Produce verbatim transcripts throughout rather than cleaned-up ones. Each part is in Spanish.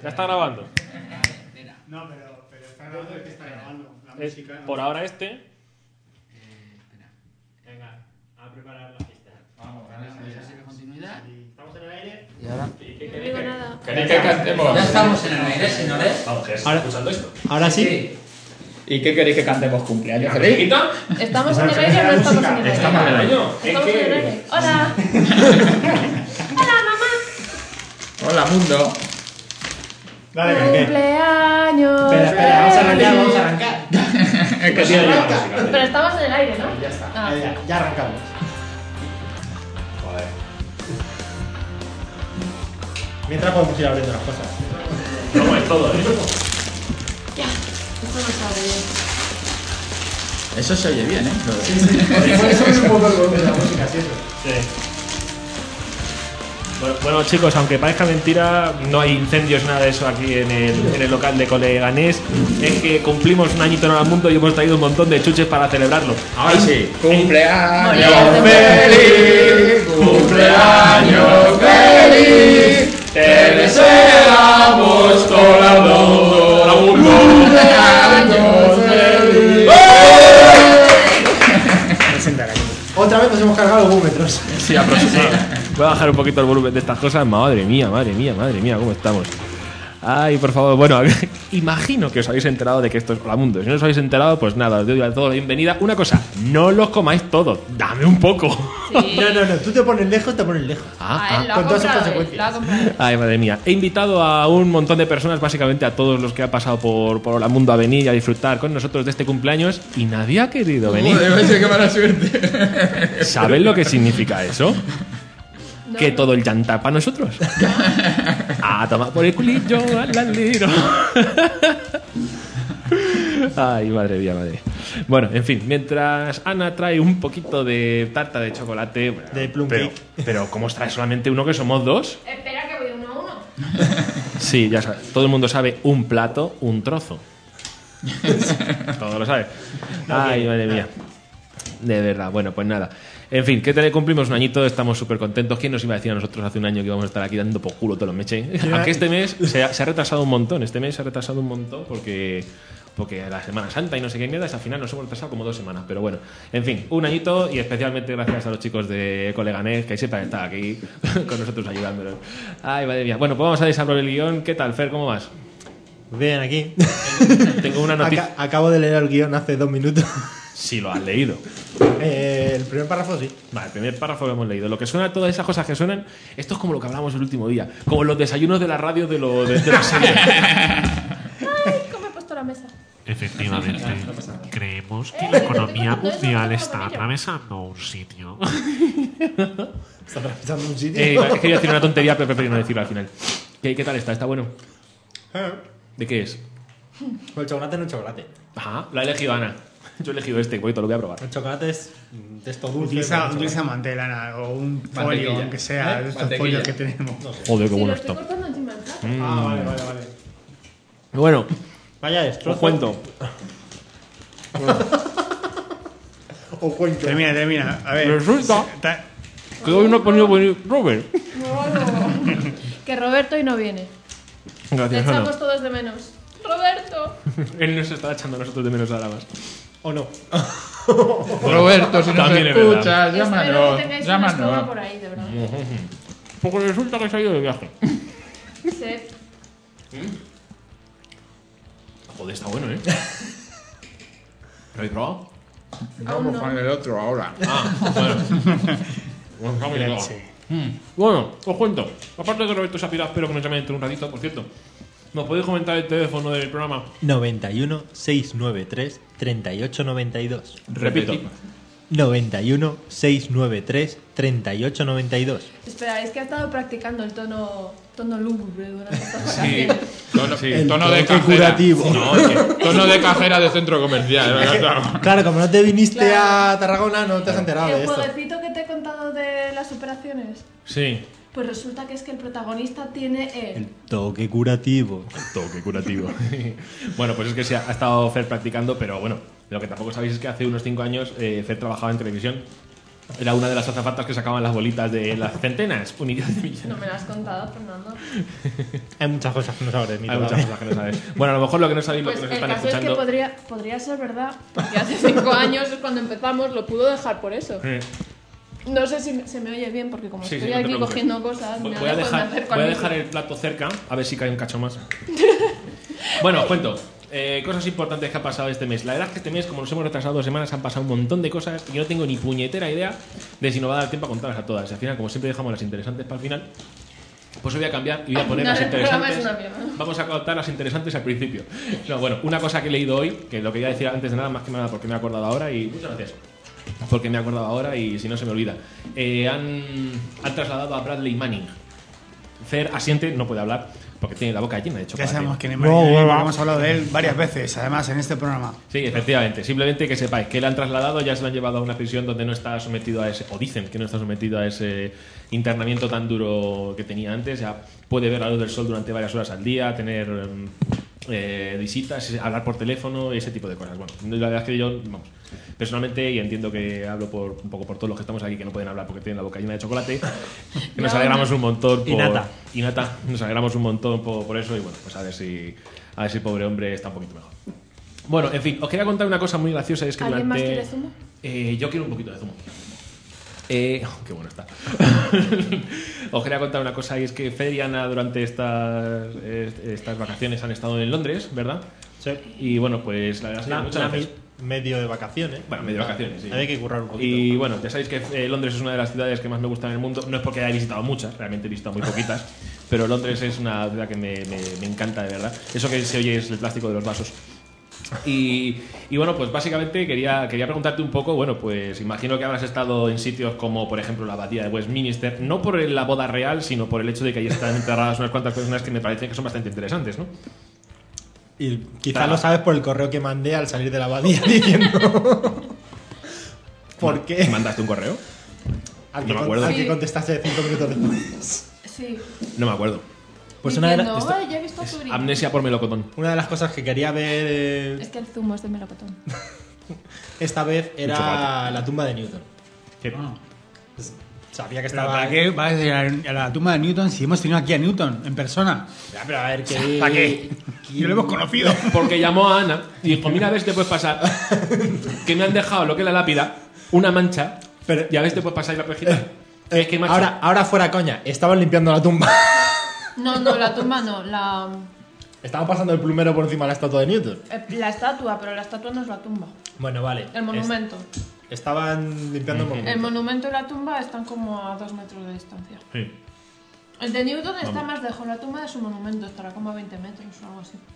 Ya está grabando. No, pero, pero está grabando el que está grabando. La Es, música. por ahora este. Eh, espera. Venga, a preparar la fiesta. Vamos, vamos a continuidad. Estamos en el aire. Y ahora. No digo nada. ¿Queréis que cantemos? Ya estamos en el aire, señores. Vamos, que está Ahora- escuchando esto. Ahora sí. ¿Y qué queréis que cantemos? ¿Cumpleaños feliz? ¿Amiguita? ¿Estamos en el aire o no estamos en el aire? Estamos en el año. Estamos en el aire. Hola. Hola, mamá. Hola, mundo. Dale, ¿qué? Cumpleaños. Espera, espera, vamos a arrancar, vamos a arrancar. Es que tiene la Arranca. música. Pero estamos en el aire, ¿no? Ya está. Ah. Ya, ya arrancamos. Joder. Mientras podemos ir abriendo las cosas. No es todo, ¿eh? Ya. Esto no sabe bien. Eso se oye bien, ¿eh? Puede subir un poco el volumen de la música, sí, eso. Sí. Bueno, bueno, chicos, aunque parezca mentira, no hay incendios, nada de eso aquí en el, en el local de Coleganés. Es que cumplimos un añito en el mundo y hemos traído un montón de chuches para celebrarlo. Ahora sí. ¡Cumpleaños Morir. feliz! ¡Cumpleaños feliz! ¡Te deseamos todo el mundo! ¡Cumpleaños feliz! Presentar aquí. Otra vez nos hemos cargado los búmetros. Sí, aproximadamente. Voy a bajar un poquito el volumen de estas cosas. Madre mía, madre mía, madre mía, ¿cómo estamos? Ay, por favor, bueno, imagino que os habéis enterado de que esto es Hola Mundo. Si no os habéis enterado, pues nada, os doy a todos la bienvenida. Una cosa, no los comáis todo, dame un poco. Sí. No, no, no. Tú te pones lejos, te pones lejos. Ah, él lo ha con todas sus comprado. él, consecuencias. Lo ha comprado. Ay, madre mía. He invitado a un montón de personas, básicamente a todos los que han pasado por, por Hola Mundo, a venir y a disfrutar con nosotros de este cumpleaños y nadie ha querido venir. Joder, macho, qué mala suerte. ¿Saben lo que significa eso? No, Que no. todo el llanta para nosotros. A tomar por el culillo al aldero. Ay, madre mía, madre. Bueno, en fin, mientras Ana trae un poquito de tarta de chocolate. De plum pero, cake. pero, ¿cómo os trae solamente uno que somos dos? Espera que voy uno a uno. Sí, ya sabes. Todo el mundo sabe un plato, un trozo. Todo lo sabe. Ay, madre mía. De verdad, bueno, pues nada. En fin, que te cumplimos un añito, estamos súper contentos. ¿Quién nos iba a decir a nosotros hace un año que íbamos a estar aquí dando por culo todos los meches? Aunque este mes se ha, se ha retrasado un montón, este mes se ha retrasado un montón porque, porque la Semana Santa y no sé qué mierda, al final nos hemos retrasado como dos semanas. Pero bueno, en fin, un añito y especialmente gracias a los chicos de Coleganés que siempre han estado aquí con nosotros ayudándonos. Ay, madre mía. Bueno, pues vamos a desarrollar el guión. ¿Qué tal, Fer? ¿Cómo vas? Bien, aquí. Tengo una noticia. Aca- acabo de leer el guión hace dos minutos. Si lo has leído. Eh, el primer párrafo sí. Vale, el primer párrafo lo hemos leído. Lo que suena, todas esas cosas que suenan, esto es como lo que hablamos el último día. Como los desayunos de la radio de, lo, de, de la serie. Ay, ¿cómo he puesto la mesa? Efectivamente, creemos que la economía mundial está atravesando un sitio. Está atravesando un sitio. Eh, es que iba a decir una tontería, pero prefiero no decirlo al final. ¿Qué, qué tal está? ¿Está bueno? ¿De qué es? El chocolate no es chocolate. Ajá, lo ha elegido Ana. Yo he elegido este, un poquito, lo voy a probar. El chocolate es mm, de esto dulce. Utiliza, con utiliza chocolate. mantela o un Mantequilla. folio, aunque sea, ¿Eh? de estos Mantequilla. folios que tenemos. Joder, qué Si bueno lo estoy está. cortando encima del plato. Ah, vale, vale, vale. Bueno, Vaya, es os trozo. cuento. O cuento. Termina, termina. A ver. Resulta Ta- que hoy no ha podido venir Robert. Que Roberto hoy no viene. Le Gracias, Ana. echamos todos de menos. Roberto. Él nos está echando a nosotros de menos ahora más. O no. Roberto, si nos También es verdad. escuchas, Espero llámanos. que tengáis una escoba Llámanos. por ahí, de verdad. Porque resulta que se ha ido de viaje. Sí. Joder, está bueno, ¿eh? ¿Lo habéis probado? Aún Vamos no. con el otro ahora. Ah, bueno. Bueno, está muy rico. Mm. Bueno, os cuento. Aparte de que Roberto se ha pirado, espero que nos llamen dentro de un ratito, por cierto. ¿Nos podéis comentar el teléfono del programa? noventa y uno, seiscientos noventa y tres, treinta y ocho noventa y dos. Repito. noventa y uno, seiscientos noventa y tres, treinta y ocho noventa y dos. Espera, es que ha estado practicando el tono, tono lúgubre durante estas Sí, vacaciones. tono, Sí. el tono de toque cajera. curativo. No, es que- tono de cajera de centro comercial. Claro, como no te viniste Claro. a Tarragona, no te has enterado de El esto. jueguecito que te he contado de las operaciones, Sí. pues resulta que es que el protagonista tiene el... El toque curativo. Toque curativo. Bueno, pues es que se ha, ha estado Fer practicando, pero bueno, lo que tampoco sabéis es que hace unos cinco años eh, Fer trabajaba en televisión Era una de las azafatas que sacaban las bolitas de las centenas, unidades de millones. No me lo has contado, Fernando. Hay muchas cosas que no sabes de mí. Hay muchas todavía. cosas que no sabes. Bueno, a lo mejor lo que no sabéis, Pues lo que nos el están caso escuchando. es que podría, podría ser verdad, porque hace cinco años es cuando empezamos, lo pudo dejar por eso. Eh, No sé si me- se me oye bien, porque como Sí, sí, estoy no te aquí preocupes. cogiendo cosas, Voy me voy a alejo y me dejar, acerco al voy a micro. dejar el plato cerca, a ver si cae un cacho más. Bueno, os cuento. Eh, cosas importantes que ha pasado este mes. La verdad es que este mes, como nos hemos retrasado dos semanas, han pasado un montón de cosas y yo no tengo ni puñetera idea de si nos va a dar tiempo a contarlas a todas. Y al final, como siempre dejamos las interesantes para el final, pues hoy voy a cambiar y voy a poner No, las el programa es interesantes. una mierda. Vamos a contar las interesantes al principio. No, bueno, una cosa que he leído hoy, que lo quería decir antes de nada, más que nada porque me he acordado ahora y muchas gracias. Porque me he acordado ahora y si no se me olvida. Eh, han, han trasladado a Bradley Manning. Fer asiente, no puede hablar porque tiene la boca llena de Ya chocolate. sabemos quién es No, María, hueva. porque hemos hablado de él varias veces, además, en este programa. Sí, efectivamente. Simplemente que sepáis que le han trasladado, ya se lo han llevado a una prisión donde no está sometido a ese, o dicen que no está sometido a ese internamiento tan duro que tenía antes. Ya puede ver la luz del sol durante varias horas al día, tener em, eh, visitas, hablar por teléfono, ese tipo de cosas. Bueno, la verdad es que yo, vamos, personalmente, y entiendo que hablo por un poco por todos los que estamos aquí que no pueden hablar porque tienen la boca llena de chocolate, que nos No, alegramos no. un montón por, Y nata. y nata, nos alegramos un montón por, por eso y bueno, pues a ver si a ver si el pobre hombre está un poquito mejor. Bueno, en fin, os quería contar una cosa muy graciosa. Es que ¿Alguien más durante... quiere zumo? Eh, yo quiero un poquito de zumo. Eh, oh, qué bueno está. Os quería contar una cosa y es que Fer y Ana durante estas, est- estas vacaciones han estado en Londres, ¿verdad? Sí. Y bueno, pues la verdad es que Una- muchas una gracias. mi- medio de vacaciones. Bueno, medio de vacaciones, sí. Hay que currar un poquito. Y bueno, ya sabéis que eh, Londres es una de las ciudades que más me gustan en el mundo. No es porque haya visitado muchas, realmente he visitado muy poquitas. Pero Londres es una ciudad que me, me- me encanta, de verdad. Eso que se oye es el plástico de los vasos. Y, y bueno, pues básicamente quería, quería preguntarte un poco, bueno, pues imagino que habrás estado en sitios como, por ejemplo, la abadía de Westminster, no por la boda real, sino por el hecho de que ahí están enterradas unas cuantas personas que me parecen que son bastante interesantes, ¿no? Y quizá Claro. lo sabes por el correo que mandé al salir de la abadía diciendo. ¿Por qué? ¿Mandaste un correo? Al No que, me con- acuerdo. al que Sí. contestaste cinco minutos después. Sí. No me acuerdo. Pues una de, Diciendo, la- esta- "Ay, ya he visto tu brillo". Amnesia por melocotón. una de las cosas que quería ver eh, Es que el zumo es de melocotón. esta vez era chocolate. la tumba de Newton. Ah. Sabía que Pero estaba. ¿para qué vas a ir a la tumba de Newton si hemos tenido aquí a Newton en persona? Ya, pero a ver, que. ¿Para qué? Y lo hemos conocido. Porque llamó a Ana y dijo, mira, a ver si te puedes pasar. Que me han dejado lo que es la lápida, una mancha, Pero- y a ver si te puedes pasar y la pejita. Es que, macho, Ahora, ahora fuera coña, estaban limpiando la tumba. No, no, la tumba no. La, Estaban pasando el plumero por encima de la estatua de Newton. eh, la estatua, pero la estatua no es la tumba. Bueno, vale. El monumento. Es- estaban limpiando el monumento. El monumento y la tumba están como a dos metros de distancia. sí. El de Newton está Vamos. más lejos. La tumba de su monumento estará como a veinte metros o algo así.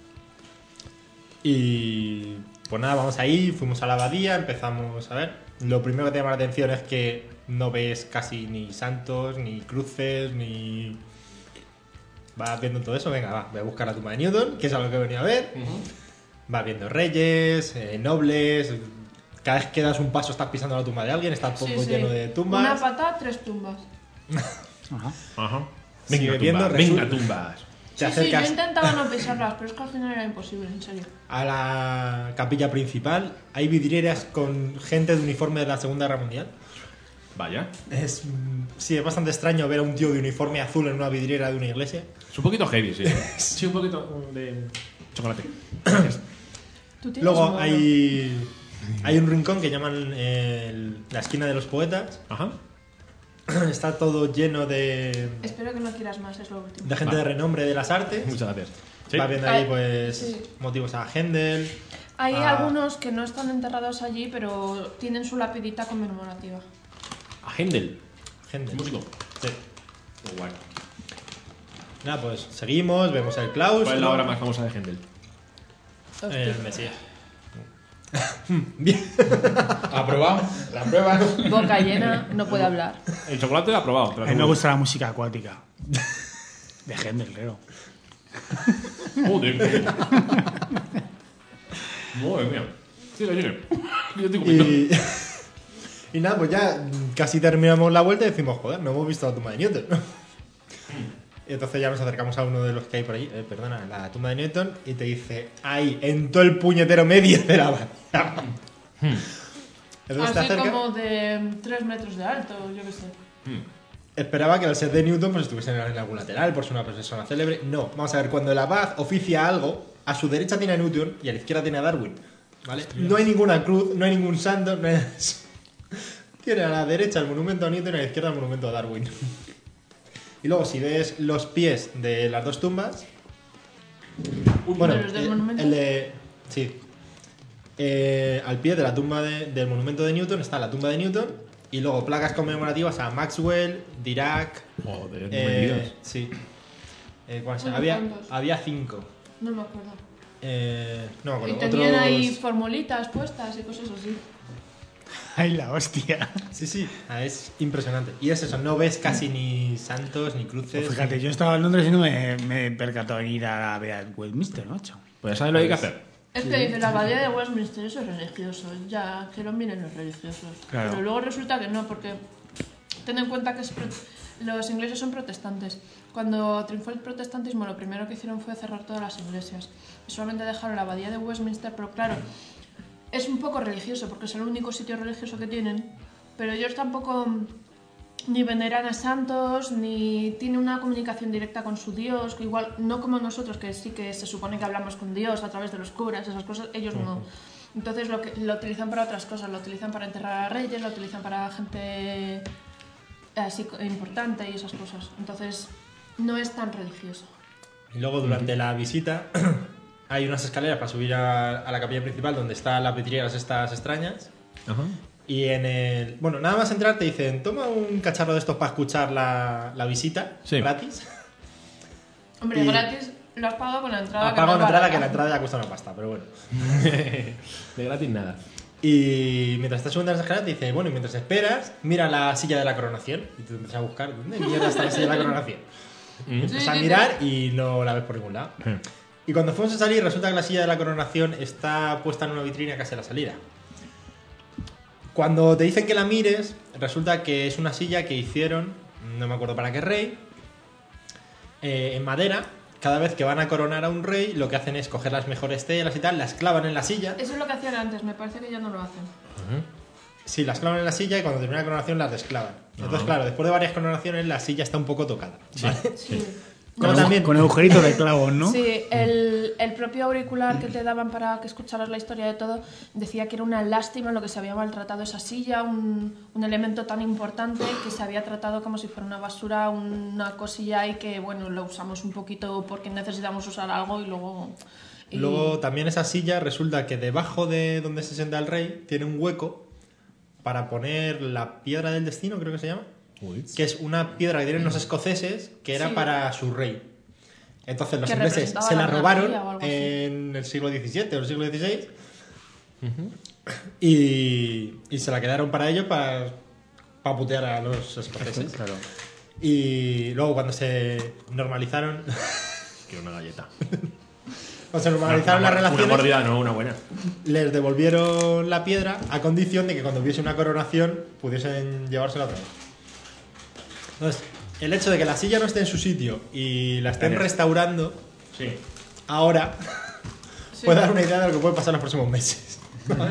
Y pues nada, vamos ahí, fuimos a la abadía, empezamos a ver. Lo primero que te llama la atención es que no ves casi ni santos, ni cruces, ni... Vas viendo todo eso, venga, va, voy a buscar la tumba de Newton, que es algo que he venido a ver. Vas viendo reyes, eh, nobles... Cada vez que das un paso estás pisando la tumba de alguien, está todo Sí, sí. lleno de tumbas. Una pata, tres tumbas. Ajá. Ajá. Sigue Venga, viendo, tumbas, resulta- venga, tumbas. Te Sí, sí, yo acercas intentaba no pisarlas, pero es que al final era imposible, en serio. a la capilla principal, hay vidrieras con gente de uniforme de la Segunda Guerra Mundial. Vaya. Es, mm, sí, es bastante extraño ver a un tío de uniforme azul en una vidriera de una iglesia. Es un poquito heavy, sí. Sí, un poquito de chocolate. Gracias. ¿Tú tienes Luego mono? hay, hay un rincón que llaman eh, el- la esquina de los poetas. Ajá. Está todo lleno de, Espero que no quieras más, es lo último. de gente Vale. de renombre de las artes. Muchas gracias. Sí. Va viendo ahí Ay, pues sí. motivos a Händel. Hay Ah. algunos que no están enterrados allí, pero tienen su lapidita conmemorativa. A Händel. Händel. Músico. Sí. Oh, guay. Nada, pues seguimos, vemos el Klaus. ¿Cuál es la obra más famosa de Händel? Hostia. El Mesías. Bien. ¿Aprobado? ¿La pruebas? Boca llena, no puede hablar. El chocolate aprobado. te lo A mí me aseguro. gusta la música acuática. De Händel, creo. Joder. Madre mía. Sigue, sigue. Yo estoy comiendo. Y, y nada, pues ya casi terminamos la vuelta y decimos, joder, no hemos visto la tumba de Newton. Y entonces ya nos acercamos a uno de los que hay por ahí, eh, perdona, la tumba de Newton, y te dice, ahí, en todo el puñetero medio de la abadía. Entonces te Así acercas. como de tres metros de alto, yo qué sé. Esperaba que al ser de Newton pues estuviese en algún lateral, por ser una persona célebre. No, vamos a ver, cuando el abad oficia algo, a su derecha tiene a Newton y a la izquierda tiene a Darwin. ¿Vale? No hay ninguna cruz, no hay ningún santo, no hay nada de eso. Tiene a la derecha el monumento a Newton y a la izquierda el monumento a Darwin. Y luego, si ves los pies de las dos tumbas. Bueno, ¿De los del eh, monumento? el de. Sí. Eh, al pie de la tumba de- del monumento de Newton está la tumba de Newton. Y luego placas conmemorativas a Maxwell, Dirac. Joder, no me eh, digas. sí. Eh, ¿cuáles Unos había, cuantos. había cinco. No me acuerdo. Eh, no me Y acuerdo. tenían Otros- ahí formulitas puestas y cosas así. Ay, la hostia. Sí, sí, ah, es impresionante. Y es eso, no ves casi ni santos ni cruces. Pues fíjate, yo estaba en Londres y no me, me percató en ir a ver a Westminster, macho. Pues ¿sabes lo que hay que hacer? Es que dice la abadía de Westminster, eso es religioso. Ya, que lo miren los religiosos. Claro. Pero luego resulta que no, porque ten en cuenta que es pro- los ingleses son protestantes. Cuando triunfó el protestantismo, lo primero que hicieron fue cerrar todas las iglesias. Y solamente dejaron la abadía de Westminster, pero claro, es un poco religioso, porque es el único sitio religioso que tienen. Pero ellos tampoco ni veneran a santos, ni tienen una comunicación directa con su Dios, que igual no como nosotros, que sí que se supone que hablamos con Dios a través de los curas, esas cosas, ellos no. Entonces lo, que, lo utilizan para otras cosas, lo utilizan para enterrar a reyes, lo utilizan para gente así co- importante y esas cosas. Entonces no es tan religioso. Y luego durante la visita hay unas escaleras para subir a, a la capilla principal donde están las vidrieras estas extrañas. Ajá. Y en el... Bueno, nada más entrar te dicen, toma un cacharro de estos para escuchar la, la visita, Sí. gratis. Hombre, Y- gratis lo has pagado con la entrada. Apaga no una entrada vale, que la ¿no? entrada ya cuesta una pasta, pero bueno. De gratis nada. Y mientras estás subiendo las escaleras te dice, bueno, y mientras esperas, mira la silla de la coronación. Y tú empiezas a buscar, ¿dónde mierda está la silla de la coronación? Y empiezas Sí, a sí, mirar y no la ves por ningún lado. Y cuando fuimos a salir, resulta que la silla de la coronación está puesta en una vitrina casi a la salida. Cuando te dicen que la mires, resulta que es una silla que hicieron, no me acuerdo para qué rey, eh, en madera. Cada vez que van a coronar a un rey, lo que hacen es coger las mejores telas y tal, las clavan en la silla. Eso es lo que hacían antes, me parece que ya no lo hacen. Sí, las clavan en la silla y cuando termina la coronación las desclavan. Entonces, claro, después de varias coronaciones, la silla está un poco tocada. ¿vale? Sí. Como Con, también- con agujeritos de clavos, ¿no? Sí, el, el propio auricular que te daban para que escucharas la historia de todo decía que era una lástima lo que se había maltratado esa silla, un, un elemento tan importante que se había tratado como si fuera una basura, una cosilla y que, bueno, lo usamos un poquito porque necesitamos usar algo y luego... y- Luego también esa silla resulta que debajo de donde se sienta el rey tiene un hueco para poner la piedra del destino, creo que se llama. Uy. Que es una piedra que tienen los escoceses que era Sí. para su rey. Entonces los Que ingleses representaba se la la robaron monarquía o algo así. en el siglo diecisiete o el siglo dieciséis y, y se la quedaron para ellos para, para putear a los escoceses. Claro. Y luego cuando se normalizaron Quiero una galleta. cuando se normalizaron las Una relaciones, mordida, no, una buena. les devolvieron la piedra a condición de que cuando hubiese una coronación pudiesen llevársela otra vez. Entonces, el hecho de que la silla no esté en su sitio y la estén Gracias. restaurando Sí. ahora Sí. puede dar una idea de lo que puede pasar en los próximos meses.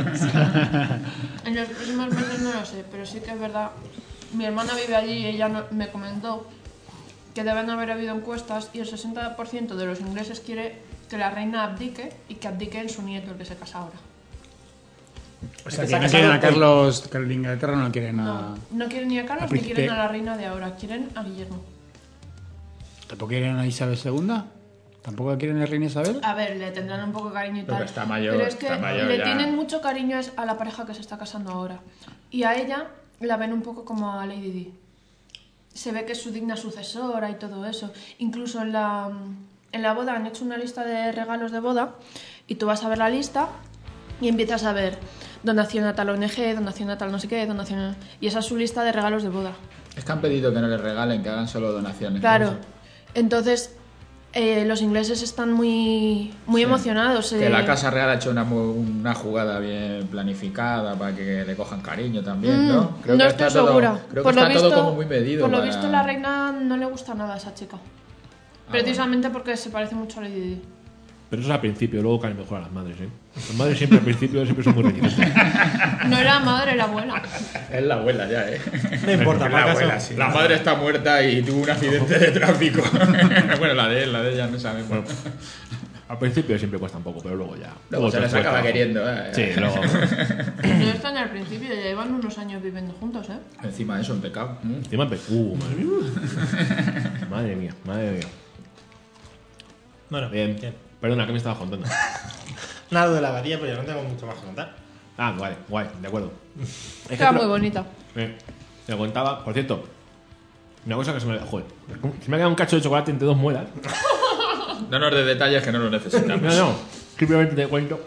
En los próximos meses no lo sé, pero sí que es verdad. Mi hermana vive allí y ella no- me comentó que deben haber habido encuestas y el sesenta por ciento de los ingleses quiere que la reina abdique y que abdique en su nieto, el que se casa ahora. O sea, El que que se ha no casado quieren a hoy. Carlos, que el de Inglaterra no quieren No, a... no quieren ni a Carlos al ni príncipe. quieren a la reina de ahora, quieren a Guillermo. ¿Tampoco quieren a Isabel segunda? ¿Tampoco quieren a Reina Isabel? A ver, le tendrán un poco de cariño y Pero tal. está mayor, pero es que está mayor le ya. tienen mucho cariño es a la pareja que se está casando ahora. Y a ella la ven un poco como a Lady Di. Se ve que es su digna sucesora y todo eso. Incluso en la, en la boda han hecho una lista de regalos de boda y tú vas a ver la lista y empiezas a ver donación a tal O N G, donación a tal no sé qué, donación a... Y esa es su lista de regalos de boda. Es que han pedido que no les regalen, que hagan solo donaciones. Claro. Entonces, eh, los ingleses están muy, muy Sí. emocionados. Que eh. la Casa Real ha hecho una, mu- una jugada bien planificada para que le cojan cariño también, Mm, ¿no? no que estoy está todo- segura. creo por que lo está visto, todo como muy medido. Por lo para- visto, la reina no le gusta nada a esa chica. Ah, Precisamente porque se parece mucho a Lady Di. Pero eso es al principio, luego caen mejor a las madres, ¿eh? Las madres siempre al principio siempre son muy reticentes. No era madre, era abuela. Es la abuela ya, ¿eh? No importa, la para acaso. abuela, sí. La madre está muerta y tuvo un accidente de tráfico. Bueno, la de él, la de ella no sabemos. Bueno, al principio siempre cuesta un poco, pero luego ya. Luego se te les cuesta acaba abajo. queriendo, ¿eh? Sí, luego. No están al principio, ya llevan unos años viviendo juntos, ¿eh? Encima de eso, en pecado. Mm. Encima empe- Uh, madre mía. Madre mía, madre mía. Bueno, Bien. bien. Perdona, ¿qué me estabas contando? Nada de la abadía, pero ya no tengo mucho más que contar. Ah, vale, guay, de acuerdo. Es que Está te lo- muy bonita. Eh, te lo contaba, por cierto, una cosa que se me... Joder, se me ha quedado un cacho de chocolate entre dos muelas. No nos des detalles que no lo necesitamos. No, no, simplemente te cuento.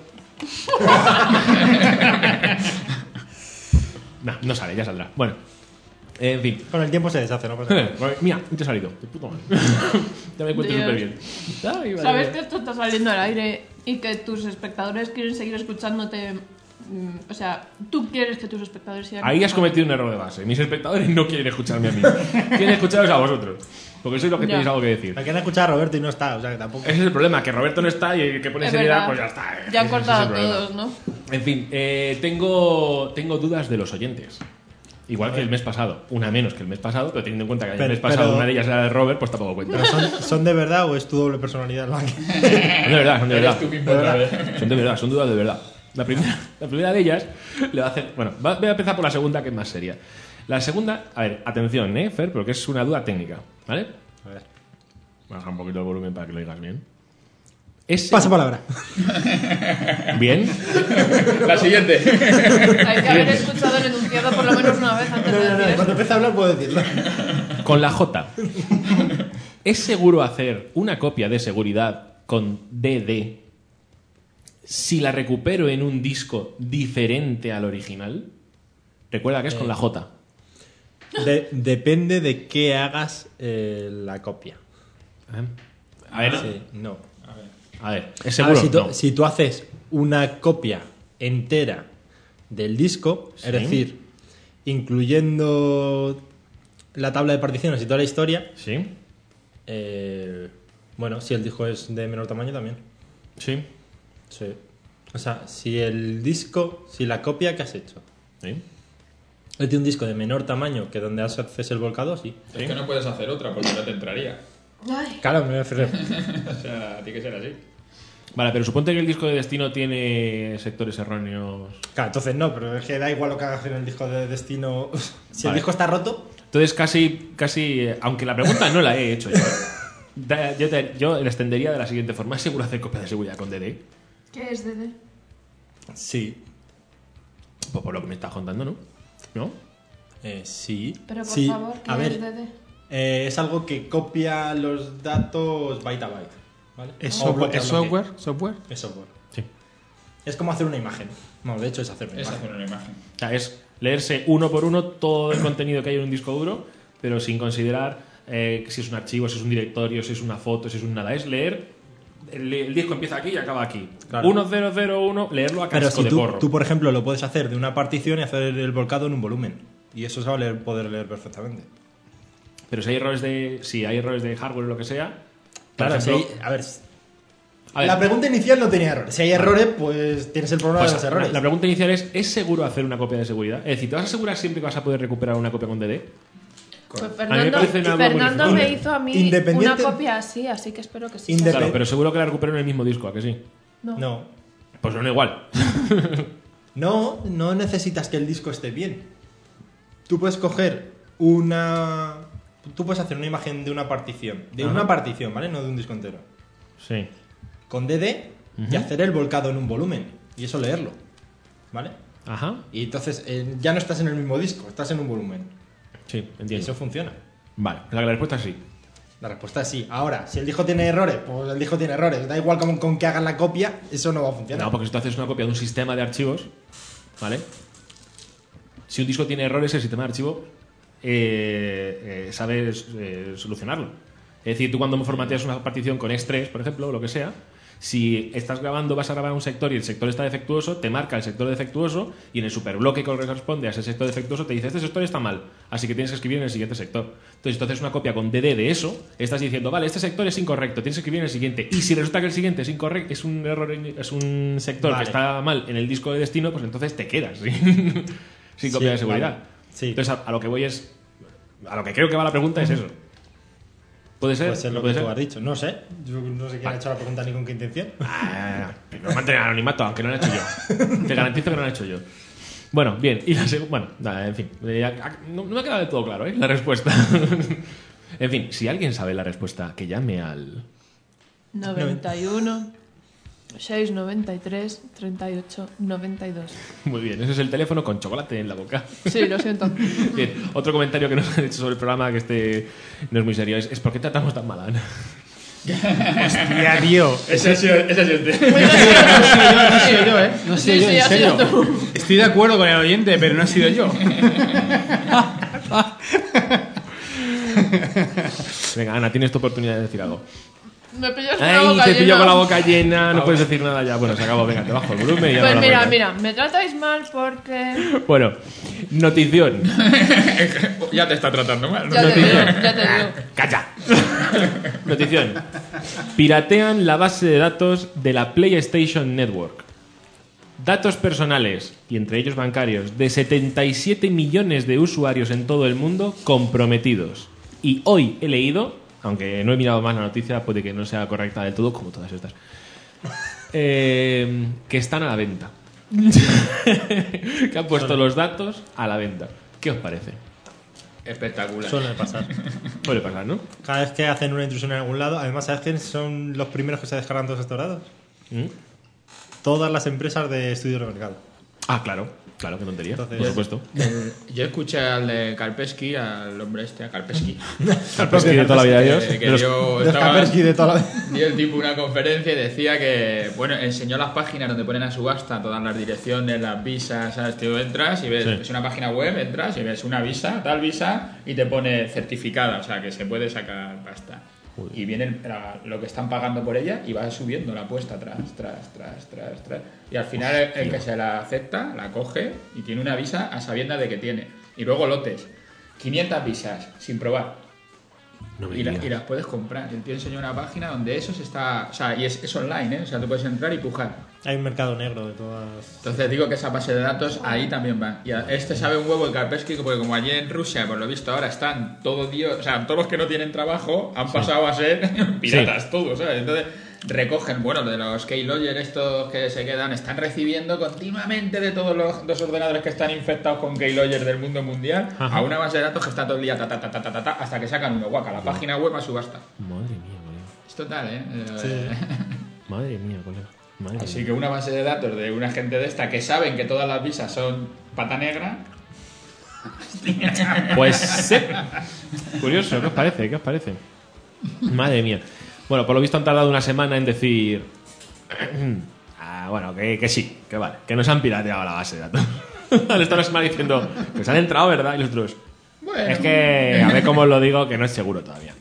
No, no sale, ya saldrá. Bueno, en fin. Con el tiempo se deshace, ¿no? pasa nada. Mira, te ha salido. De puta madre. Ya me cuento Dios. súper bien. Ay, vale, Sabes vale. que esto está saliendo al aire y que tus espectadores quieren seguir escuchándote. mm, O sea, tú quieres que tus espectadores sigan. Ahí has escuchando. cometido un error de base. Mis espectadores no quieren escucharme a mí. Quieren escucharos a vosotros. Porque sois los que Ya. tenéis algo que decir. Me quieren escuchar a Roberto y no está, o sea que tampoco. Ese es el problema, que Roberto no está y el que pone Es seriedad, verdad. pues ya está. Ya han Ese es cortado el problema. todos, ¿no? En fin, eh, tengo, tengo dudas de los oyentes. Igual que el mes pasado. Una menos que el mes pasado, pero teniendo en cuenta que el Pero- mes pasado pero- una de ellas era de Robert, pues tampoco cuenta. ¿Pero son, son de verdad o es tu doble personalidad la que.? Son de verdad, son de Eres verdad. tú mismo otra vez. Son de verdad, son dudas de verdad. La primera, la primera de ellas le va a hacer. Bueno, va- voy a empezar por la segunda, que es más seria. La segunda, a ver, atención, ¿eh, Fer? Porque es una duda técnica, ¿vale? A ver. Baja un poquito el volumen para que lo digas bien. Es Pasa palabra. bien. La siguiente. Hay que haber escuchado el enunciado por lo menos una vez antes No, de no, no, decir cuando eso. empiece a hablar puedo decirlo. Con la J. ¿Es seguro hacer una copia de seguridad con D D si la recupero en un disco diferente al original? Recuerda que es con la J. De- depende de qué hagas eh, la copia. A ver, Sí, no. a ver, ¿es A ver, seguro? si, tú, No. si tú haces una copia entera del disco, Sí. es decir, incluyendo la tabla de particiones y toda la historia, ¿Sí? eh, bueno, si el disco es de menor tamaño también. ¿Sí? Sí. O sea, si el disco, si la copia que has hecho ¿Sí? es de un disco de menor tamaño que donde haces el volcado, sí. Es que no puedes hacer otra porque no te entraría. Ay, Claro, me voy a hacer. O sea, tiene que ser así. Vale, pero suponte que el disco de Destino tiene sectores erróneos. Claro, entonces no, pero es que da igual lo que hagas en el disco de destino. Si el Vale. disco está roto, Entonces casi, casi, eh, aunque la pregunta no la he hecho yo, ¿eh? Da- yo, te- yo la extendería de la siguiente forma. ¿Es seguro hacer copia de seguridad con D D? ¿qué es D D? sí. Pues por lo que me estás contando, ¿no? ¿No? Eh, sí. Pero por sí. favor, ¿qué a ver, es D D? eh, es algo que copia los datos byte a byte. ¿vale? ¿Es O software? bloque a ¿Es bloque. software? ¿Software? Es software. Sí. Es como hacer una imagen. No, de hecho es hacer una Es imagen. hacer una imagen. O sea, es leerse uno por uno todo el contenido que hay en un disco duro, pero sin considerar eh, si es un archivo, si es un directorio, si es una foto, si es un nada. Es leer. El, el disco empieza aquí y acaba aquí. Claro. uno cero cero uno, leerlo a Pero casco si de tú, porro. tú, por ejemplo, lo puedes hacer de una partición y hacer el volcado en un volumen. Y eso se va a leer- poder leer perfectamente. Pero si hay errores de. Si hay errores de hardware o lo que sea. por Claro, ejemplo- si hay- a ver, a ver, la pregunta inicial no tenía errores. Si hay errores, pues tienes el problema pues, de los la, errores. la pregunta inicial es: ¿es seguro hacer una copia de seguridad? Es decir, ¿te vas a asegurar siempre que vas a poder recuperar una copia con D D? Pues A mí me Fernando, parece una duda muy Fernando difícil. me hizo a mí Independiente- una copia así, así que espero que sí. Inde- sea. Claro, pero seguro que la recupero en el mismo disco, ¿a que sí? No. No. Pues no igual. No, no necesitas que el disco esté bien. Tú puedes coger una... Tú puedes hacer una imagen de una partición. De Ajá. una partición, ¿vale? No de un disco entero. Sí. Con D D y hacer el volcado en un volumen. Y eso leerlo. ¿Vale? Ajá. Y entonces eh, ya no estás en el mismo disco, estás en un volumen. Sí, Y entiendo. eso funciona. Vale, la, la respuesta es sí. La respuesta es sí. Ahora, si el disco tiene errores, pues el disco tiene errores. Da igual con, con que hagan la copia, eso no va a funcionar. No, porque si tú haces una copia de un sistema de archivos, ¿vale? Si un disco tiene errores, el sistema de archivo eh, eh, sabe eh, solucionarlo. Es decir, tú cuando formateas una partición con estrés, por ejemplo, o lo que sea, Si estás grabando, vas a grabar un sector y el sector está defectuoso, te marca el sector defectuoso y en el superbloque que corresponde a ese sector defectuoso te dice este sector está mal, así que tienes que escribir en el siguiente sector. Entonces, tú haces una copia con D D de eso, estás diciendo, vale, este sector es incorrecto, tienes que escribir en el siguiente. Y si resulta que el siguiente es incorrecto, es un error, es un sector Vale. que está mal en el disco de destino, pues entonces te quedas sin, sin copia Sí, de seguridad. vale. Sí. Entonces, a, a lo que voy es, a lo que creo que va la pregunta es eso. ¿Puede ser? Puede ser lo ¿Puede que ser? tú has dicho. No sé. Yo no sé quién ha hecho la pregunta ni con qué intención. Ah, no mantener anonimato, aunque no lo he hecho yo. Te garantizo que no lo he hecho yo. Bueno, bien. Y la seg- bueno, nada, en fin. Eh, a- a- no, no me ha quedado del todo claro, ¿eh? La respuesta. En fin, si alguien sabe la respuesta, que llame al... noventa y uno, seiscientos noventa y tres, treinta y ocho, noventa y dos. Muy bien, ese es el teléfono con chocolate en la boca. Sí, lo siento. Bien, otro comentario que nos han hecho sobre el programa, que este no es muy serio, es, es ¿por qué tratamos tan mal a Ana? Hostia, tío. Ese ha sido, ese ha sido usted. No he sido yo, ¿eh? No he sido Sí, yo, sí, en ha sido serio. tú. Estoy de acuerdo con el oyente, pero no he sido yo. Venga, Ana, tienes tu oportunidad de decir algo. Me pillas con la Ay, boca te pillo llena. con la boca llena, no puedes decir nada ya. Bueno, se acabó, venga, te bajo el volumen y ya Pues no la mira, cuentas. mira, me tratáis mal porque... Bueno, notición. Ya te está tratando mal, ¿no? Ya te Noticia. digo, ya te digo. ¡Calla! Notición. Piratean la base de datos de la PlayStation Network. Datos personales, y entre ellos bancarios, de setenta y siete millones de usuarios en todo el mundo comprometidos. Y hoy he leído, aunque no he mirado más la noticia, puede que no sea correcta del todo, como todas estas, eh, que están a la venta. Que han puesto los datos a la venta. ¿Qué os parece? Espectacular. Suele pasar. Puede pasar, ¿no? Cada vez que hacen una intrusión en algún lado, además, ¿sabes quiénes son los primeros que se descargan todos estos datos? ¿Mm? Todas las empresas de estudios de mercado. Ah, claro. Claro, qué tontería. Entonces- por supuesto. El- yo escuché al de Karpesky, al hombre este, a Karpesky. Karpesky de toda la vida de Dios. Que, que De los- dio, De estaba- Kaspersky de toda la... dio el tipo una conferencia y decía que, bueno, enseñó las páginas donde ponen a subasta todas las direcciones, las visas, ¿sabes? Tú entras y ves, Sí. es una página web, entras y ves una visa, tal visa, y te pone certificada, o sea, que se puede sacar pasta. Y viene la- lo que están pagando por ella y va subiendo la apuesta tras, tras, tras, tras, tras. Y al final el, el que se la acepta, la coge y tiene una visa a sabiendas de que tiene. Y luego lotes, quinientas visas sin probar. No me Y, la- digas. y las puedes comprar. El tío enseñó una página donde eso se está... O sea, y es, es online, ¿eh? O sea, tú puedes entrar y pujar. Hay un mercado negro de todas... Entonces digo que esa base de datos ahí también va. Y a- este sabe un huevo de Kaspersky, porque como allí en Rusia, por lo visto ahora están todos Dios... O sea, todos los que no tienen trabajo han pasado a ser piratas todos, ¿sabes? Entonces recogen, bueno, de los keylogger estos que se quedan, están recibiendo continuamente de todos los, los ordenadores que están infectados con keylogger del mundo mundial Ajá. a una base de datos que está todo el día ta, ta, ta, ta, ta, ta, ta, hasta que sacan uno, guaca, la página web a subasta. Madre mía, colega. Es total, ¿eh? Sí. Madre mía, colega. Madre Así mía. que una base de datos de una gente de esta que saben que todas las visas son pata negra. Pues sí. Curioso, ¿qué os parece? ¿Qué os parece? Madre mía. Bueno, por lo visto han tardado una semana en decir... Ah, bueno, que, que sí, que vale, que nos han pirateado la base de datos. Han estado una semana diciendo que se han entrado, ¿verdad? Y los otros... Bueno, Es que, a ver cómo os lo digo, que no es seguro todavía.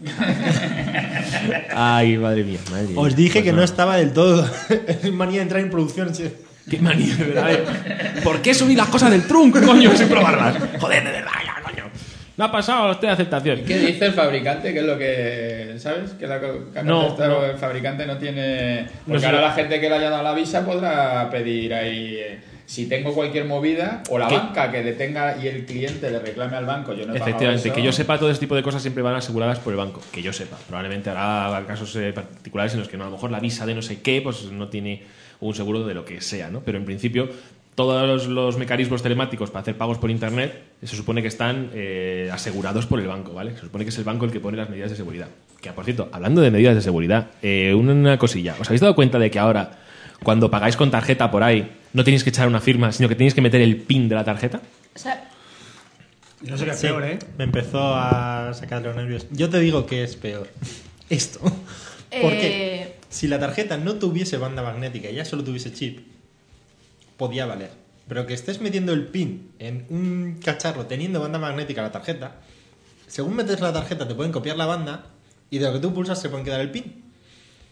Ay, madre mía, madre mía. Os dije Pues que no nada. estaba del todo. Es manía de entrar en producción. Sí. Qué manía, de verdad. eh. ¿Por qué subir las cosas del trunk, coño, sin probarlas? Joder, de verdad, ya, coño. No ha pasado usted de aceptación. ¿qué dice el fabricante? ¿Qué es lo que. ¿Sabes? Que, la, co- que No, esto, no. el fabricante no tiene. No Porque sé. ahora la gente que le haya dado la visa podrá pedir ahí. eh, Si tengo cualquier movida, o la ¿Qué? banca que le tenga y el cliente le reclame al banco, yo no he pagado Efectivamente, eso. que yo sepa, todo este tipo de cosas siempre van aseguradas por el banco. Que yo sepa. Probablemente habrá casos eh, particulares en los que no, a lo mejor la visa de no sé qué, pues no tiene un seguro de lo que sea, ¿no? Pero en principio, todos los, los mecanismos telemáticos para hacer pagos por internet se supone que están eh, asegurados por el banco, ¿vale? Se supone que es el banco el que pone las medidas de seguridad. Que, por cierto, hablando de medidas de seguridad, eh, una, una cosilla. ¿Os habéis dado cuenta de que ahora, cuando pagáis con tarjeta por ahí, no tenéis que echar una firma, sino que tenéis que meter el PIN de la tarjeta? O sea, No sé qué es Sí, peor, ¿eh? me empezó a sacar los nervios. Yo te digo que es peor. Esto. ¿Por qué? eh, Si la tarjeta no tuviese banda magnética y ya solo tuviese chip, podía valer. Pero que estés metiendo el pin en un cacharro teniendo banda magnética la tarjeta, según metes la tarjeta te pueden copiar la banda y de lo que tú pulsas se pueden quedar el pin.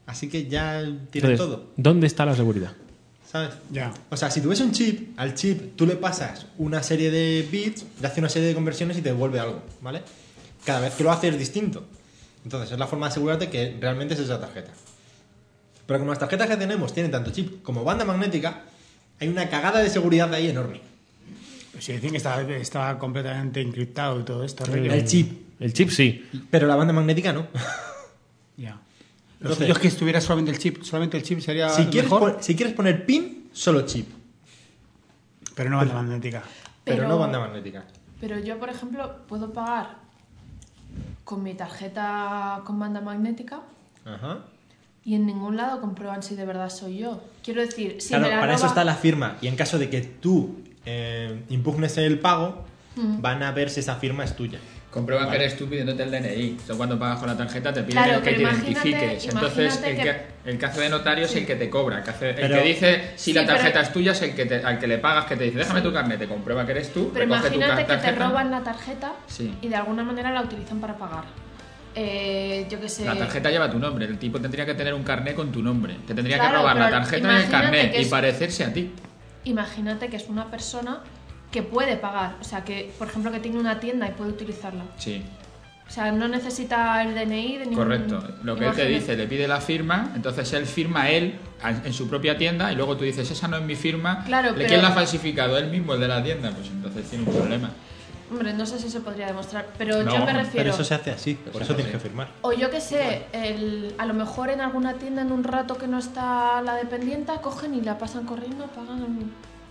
Así que ya tienen Entonces, todo, ¿dónde está la seguridad? ¿sabes? Ya. O sea, si tuviese un chip, al chip tú le pasas una serie de bits, le hace una serie de conversiones y te devuelve algo, ¿vale? Cada vez que lo hace es distinto. Entonces es la forma de asegurarte que realmente es esa tarjeta. Pero como las tarjetas que tenemos tienen tanto chip como banda magnética, hay una cagada de seguridad ahí enorme. Pues si dicen que está, está completamente encriptado y todo esto. El- rollo. El chip. El chip sí. Pero la banda magnética no. Ya. Lo Entonces- suyo es que estuviera solamente el chip. Solamente el chip sería Si quieres, mejor, pon- si quieres poner pin, solo chip. pero no banda magnética. Pero, Pero- no banda magnética. Pero yo, por ejemplo, puedo pagar con mi tarjeta con banda magnética Ajá. y en ningún lado comprueban si de verdad soy yo. Quiero decir, si Claro, me la para eso roba- está la firma. Y en caso de que tú eh, impugnes el pago, Mm. van a ver si esa firma es tuya. Comprueban que eres tú pidiéndote el D N I. Entonces, cuando pagas con la tarjeta te piden Claro, que pero te imagínate- identifiques. Entonces, imagínate el que- que, el que hace de notario es el que te cobra. El que, hace- el Pero- que dice si Sí, la pero- tarjeta es tuya es el que te- al que le pagas, que te dice déjame tu carnet, te comprueba que eres tú, Pero recoge tu imagínate que te tarjeta. roban la tarjeta Sí. y de alguna manera la utilizan para pagar. Eh, yo qué sé. La tarjeta lleva tu nombre, el tipo tendría que tener un carnet con tu nombre. Te tendría Claro, que robar la pero tarjeta y el imagínate carnet que y es- parecerse a ti. Imagínate que es una persona que puede pagar. O sea, que, por ejemplo, que tiene una tienda y puede utilizarla. Sí, O sea, no necesita el D N I de ningún... correcto. Lo que él te Imagínate. dice, le pide la firma, entonces él firma él en su propia tienda y luego tú dices, esa no es mi firma. Claro, ¿Le pero- ¿Quién la ha falsificado? Él mismo, el de la tienda. Pues entonces tiene un problema. Hombre, no sé si se podría demostrar, pero No, yo me pero refiero... Pero eso se hace así, por se eso hace tienes así. que firmar. O yo qué sé, el, a lo mejor en alguna tienda en un rato que no está la dependienta, cogen y la pasan corriendo, pagan...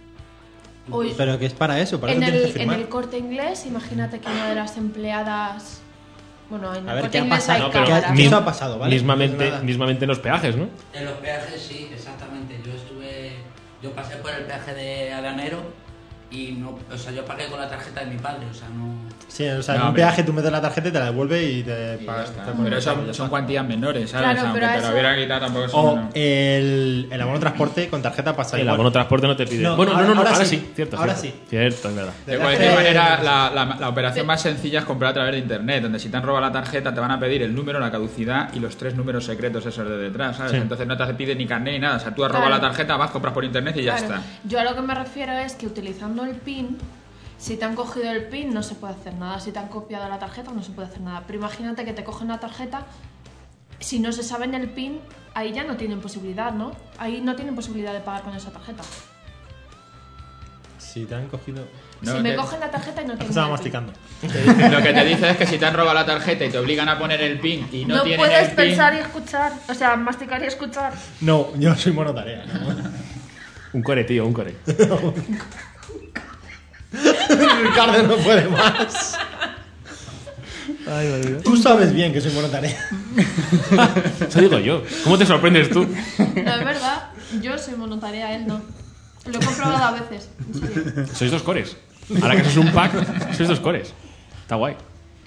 O Pero que es para eso, para en, eso tienes que el, en firmar. el Corte Inglés, imagínate que una de las empleadas... Bueno, en A el ver, Corte ¿qué ha Inglés pasado? hay No, pero cámaras. ¿qué eso ha pasado, ¿vale? Mismamente, No es nada. mismamente en los peajes, ¿no? En los peajes sí, exactamente. Yo estuve, yo pasé por el peaje de Aranero y no, o sea, yo pagué con la tarjeta de mi padre, o sea, no. Sí, o sea, No, en un hombre. peaje tú metes la tarjeta y te la devuelve y te Y ya pagas. está. te ponen Pero el son, pago y ya son está. cuantías menores, ¿sabes? Claro, Aunque pero te eso- lo hubieran quitado tampoco son... O el, el abono transporte con tarjeta pasa El igual. abono transporte no te pide. No, bueno, ahora- no, no, no, ahora ahora, sí. sí. Cierto, Ahora cierto. sí. Cierto, es verdad. De Desde cualquier hace- manera, la, la- la operación más sencilla es comprar a través de internet, donde si te han robado la tarjeta te van a pedir el número, la caducidad y los tres números secretos esos de detrás, ¿sabes? Sí. Entonces no te pide ni carnet ni nada, o sea, tú has robado Claro. la tarjeta, vas, compras por internet y ya Claro. está. Yo a lo que me refiero es que utilizando el PIN, si te han cogido el PIN no se puede hacer nada, si te han copiado la tarjeta no se puede hacer nada. Pero imagínate que te cogen la tarjeta, si no se saben el PIN, ahí ya no tienen posibilidad, ¿no? Ahí no tienen posibilidad de pagar con esa tarjeta. Si te han cogido. No, si me te- cogen la tarjeta y no tienen Estaba el PIN. masticando. Lo que te dice es que si te han robado la tarjeta y te obligan a poner el PIN y no, No, tienen puedes el PIN... pensar y escuchar, o sea, masticar y escuchar. No, yo soy monotarea. ¿no? Un core, tío, un core. Ricardo no puede más. Ay, madre mía. Tú sabes bien que soy monotarea. Eso digo yo. ¿Cómo te sorprendes tú? No, es verdad, yo soy monotarea, él no. Lo he comprobado a veces, en serio. Sois dos cores. Ahora que sois un pack, sois dos cores. Está guay.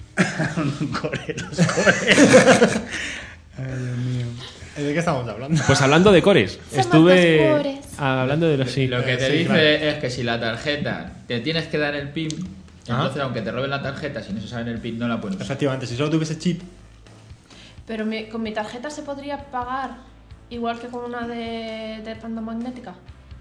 ¿De qué estamos hablando? Pues hablando de cores, Somos estuve dos cores. hablando de los sí. Lo que te Sí, dice claro. es que si la tarjeta te tienes que dar el PIN, Ajá. entonces aunque te roben la tarjeta, si no se sabe el PIN no la pueden usar. Efectivamente, si solo tuviese chip, Pero mi- con mi tarjeta se podría pagar igual que con una de, de banda magnética.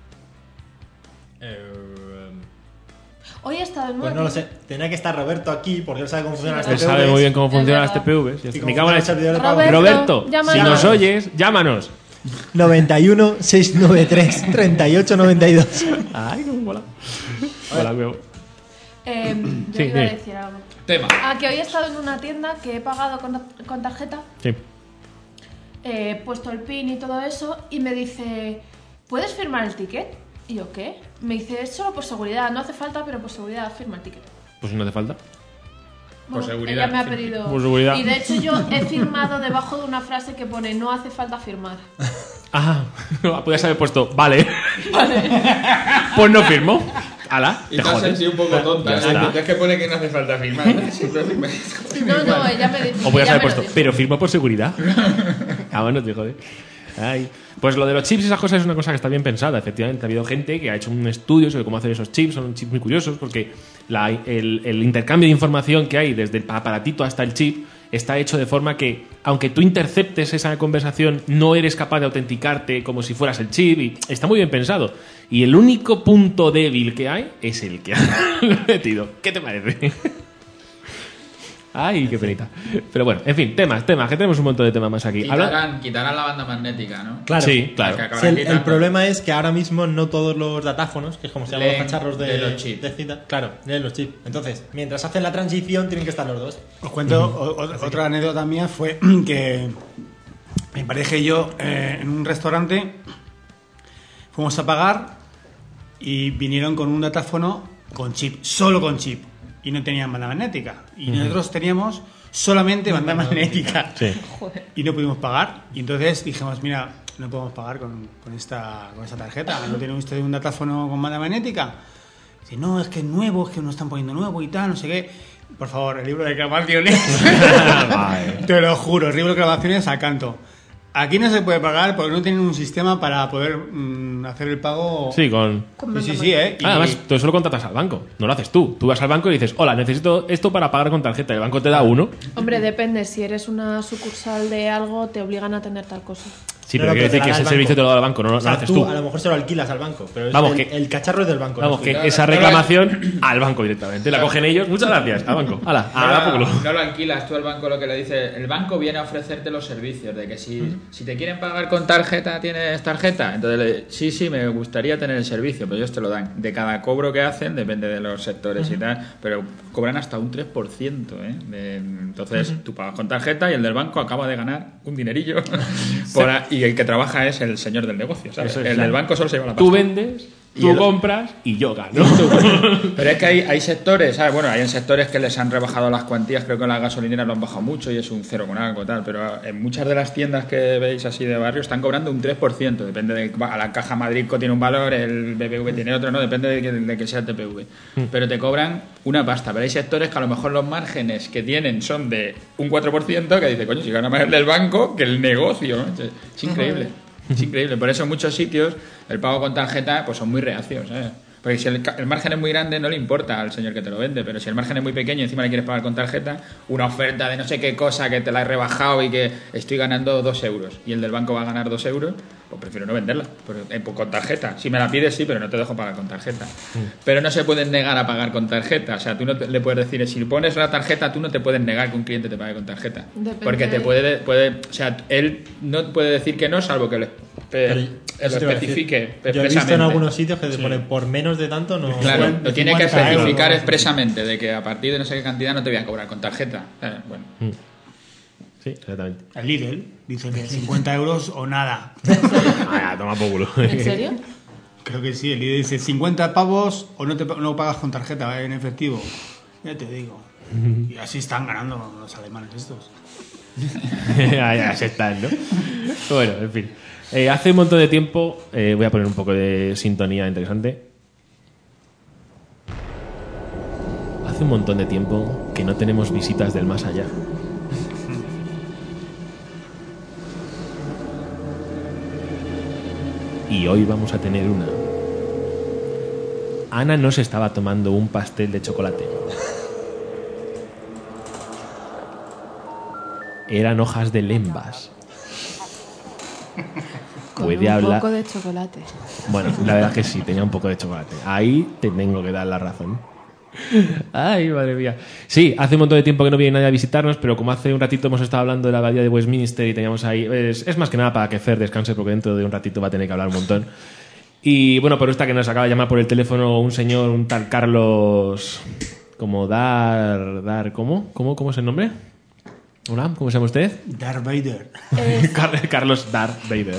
Hoy he estado en pues una no lo tienda- sé. Tenía que estar Roberto aquí porque él sabe cómo funcionan Sí, las Él T P Vs. sabe muy bien cómo Es funcionan las verdad. T P Vs. Y Me cómo cago en la funciona el servidor de pago. Roberto, Roberto, si llámanos. nos oyes, llámanos. noventa y uno, seiscientos noventa y tres, treinta y ocho noventa y dos. Ay, no mola. Mola, huevo. Eh, yo Sí, iba a dime. decir algo. Tema. Ah, que hoy he estado en una tienda que he pagado con, con tarjeta, Sí. he puesto el PIN y todo eso, y me dice, ¿puedes firmar el ticket? Y yo, ¿qué? Me dice, es solo por seguridad, no hace falta, pero por seguridad firma el ticket. Pues no hace falta. Bueno, seguridad, ella me ha sí. pedido... Por seguridad. Y de hecho yo he firmado debajo de una frase que pone, no hace falta firmar. Ah, podías haber puesto, vale. Pues no firmo. Ala, Y te te has jodes. sentido un poco tonta. Ya ¿eh? está. Es que pone que no hace falta firmar. Siempre firma. No, no, ella me dice... O podías ella haber me lo puesto, dijo. pero firmo por seguridad. Ah, bueno, te jode. Ay. Pues lo de los chips y esas cosas es una cosa que está bien pensada. Efectivamente, ha habido gente que ha hecho un estudio sobre cómo hacer esos chips. Son chips muy curiosos porque la- el, el intercambio de información que hay desde el aparatito hasta el chip está hecho de forma que, aunque tú interceptes esa conversación, no eres capaz de autenticarte como si fueras el chip. Y está muy bien pensado. Y el único punto débil que hay es el que han metido. ¿Qué te parece? Ay, qué penita. Pero bueno, en fin, temas, temas, que tenemos un montón de temas más aquí. Quitarán, quitarán la banda magnética, ¿no? Claro. Sí, claro. Que acabarán Sí, el, el quitando. problema es que ahora mismo no todos los datáfonos, que es como se llaman los Leen cacharros de, de los chips. de cita, claro, leen los chips. Entonces, mientras hacen la transición, tienen que estar los dos. Os cuento, o- o- otra anécdota mía fue que mi pareja y yo eh, en un restaurante fuimos a pagar y vinieron con un datáfono con chip, solo con chip, y no tenían banda magnética. Y nosotros teníamos solamente banda magnética. Sí. Y no pudimos pagar. Y entonces dijimos, mira, no podemos pagar con, con esta, con esta tarjeta. ¿No tiene usted un datáfono con banda magnética? Dice, no, es que es nuevo, es que nos están poniendo nuevo y tal, no sé qué. Por favor, el libro de reclamaciones. Vale. Te lo juro, el libro de reclamaciones a canto. Aquí no se puede pagar porque no tienen un sistema para poder mm, hacer el pago. Sí, con... Sí, sí, sí, ¿eh? Y- Ah, además, tú solo contratas al banco, no lo haces tú. Tú vas al banco y dices, hola, necesito esto para pagar con tarjeta. Y el banco te da uno. Hombre, depende. Si eres una sucursal de algo, te obligan a tener tal cosa. Sí, No, pero no, quiere decir te la que da ese el servicio banco. te lo da el banco, no, no O sea, lo haces tú, tú. a lo mejor se lo alquilas al banco, pero es Vamos, el, que- el cacharro es del banco. Vamos, no que es tuyo. esa no lo- reclamación al banco directamente. La cogen ellos, muchas gracias, al banco. Hala, a la No, póculo. lo- no lo alquilas tú al banco, lo que le dice. El banco viene a ofrecerte los servicios, de que si, si te quieren pagar con tarjeta, ¿tienes tarjeta? Entonces, le, sí, sí, me gustaría tener el servicio, pero ellos te lo dan. De cada cobro que hacen, depende de los sectores y tal, pero cobran hasta un tres por ciento. ¿eh? De- entonces, tú pagas con tarjeta y el del banco acaba de ganar un dinerillo. por a- y el que trabaja es el señor del negocio, ¿sabes? Eso es, el claro. del banco solo se lleva la pasta. Tú vendes, Y tú el- compras y yo gano. Pero es que hay, hay sectores, ¿sabes? Bueno, hay en sectores que les han rebajado las cuantías, creo que en las gasolineras lo han bajado mucho y es un cero con algo tal, pero en muchas de las tiendas que veis así de barrio están cobrando un tres por ciento, depende de, a la caja Madridco tiene un valor, el B B V tiene otro, no, depende de que, de que sea el T P V. Pero te cobran una pasta, pero hay sectores que a lo mejor los márgenes que tienen son de un cuatro por ciento, que dice, coño, si gana más el del banco que el negocio, ¿no? Es, es increíble. Es increíble, por eso en muchos sitios el pago con tarjeta pues son muy reacios, ¿sabes? Porque si el, ca- el margen es muy grande no le importa al señor que te lo vende, pero si el margen es muy pequeño y encima le quieres pagar con tarjeta, una oferta de no sé qué cosa que te la he rebajado y que estoy ganando dos euros y el del banco va a ganar dos euros, pues prefiero no venderla porque, eh, pues con tarjeta. Si me la pides sí, pero no te dejo pagar con tarjeta. Pero no se pueden negar a pagar con tarjeta, o sea, tú no te- le puedes decir, si pones la tarjeta tú no te puedes negar que un cliente te pague con tarjeta. Depende Porque te de- puede, puede, o sea, él no puede decir que no salvo que lo, espe- Pero lo eso te iba a decir. especifique Yo he visto en expresamente. algunos sitios que te ponen por menos de tanto no. Claro, Cincuenta- lo tiene que cincuenta especificar euros. expresamente de que a partir de no sé qué cantidad no te voy a cobrar con tarjeta. Eh, bueno, Sí, exactamente. El Lidl dice que cincuenta euros o nada. Ah, toma por culo. ¿En serio? Creo que sí, el Lidl dice cincuenta pavos o no te pa- no pagas con tarjeta, ¿eh? En efectivo. Ya te digo. Y así están ganando los alemanes estos. Ah, ya se están, ¿no? Bueno, en fin. Eh, hace un montón de tiempo, eh, voy a poner un poco de sintonía interesante. Hace un montón de tiempo que no tenemos visitas del más allá. Y hoy vamos a tener una. Ana no se estaba tomando un pastel de chocolate. Eran hojas de lembas. Con Puede un hablar. poco de chocolate. Bueno, la verdad que sí, tenía un poco de chocolate. Ahí te tengo que dar la razón. Ay, madre mía. Sí, hace un montón de tiempo que no viene nadie a visitarnos, pero como hace un ratito hemos estado hablando de la abadía de Westminster y teníamos ahí... Es, es más que nada para que Fer descanse, porque dentro de un ratito va a tener que hablar un montón. Y bueno, por esta que nos acaba de llamar por el teléfono un señor, un tal Carlos... Como Dar... Dar ¿Cómo? ¿Cómo, cómo es el nombre? Hola, ¿cómo se llama usted? Darth Vader. Es, Car- Carlos Darth Vader.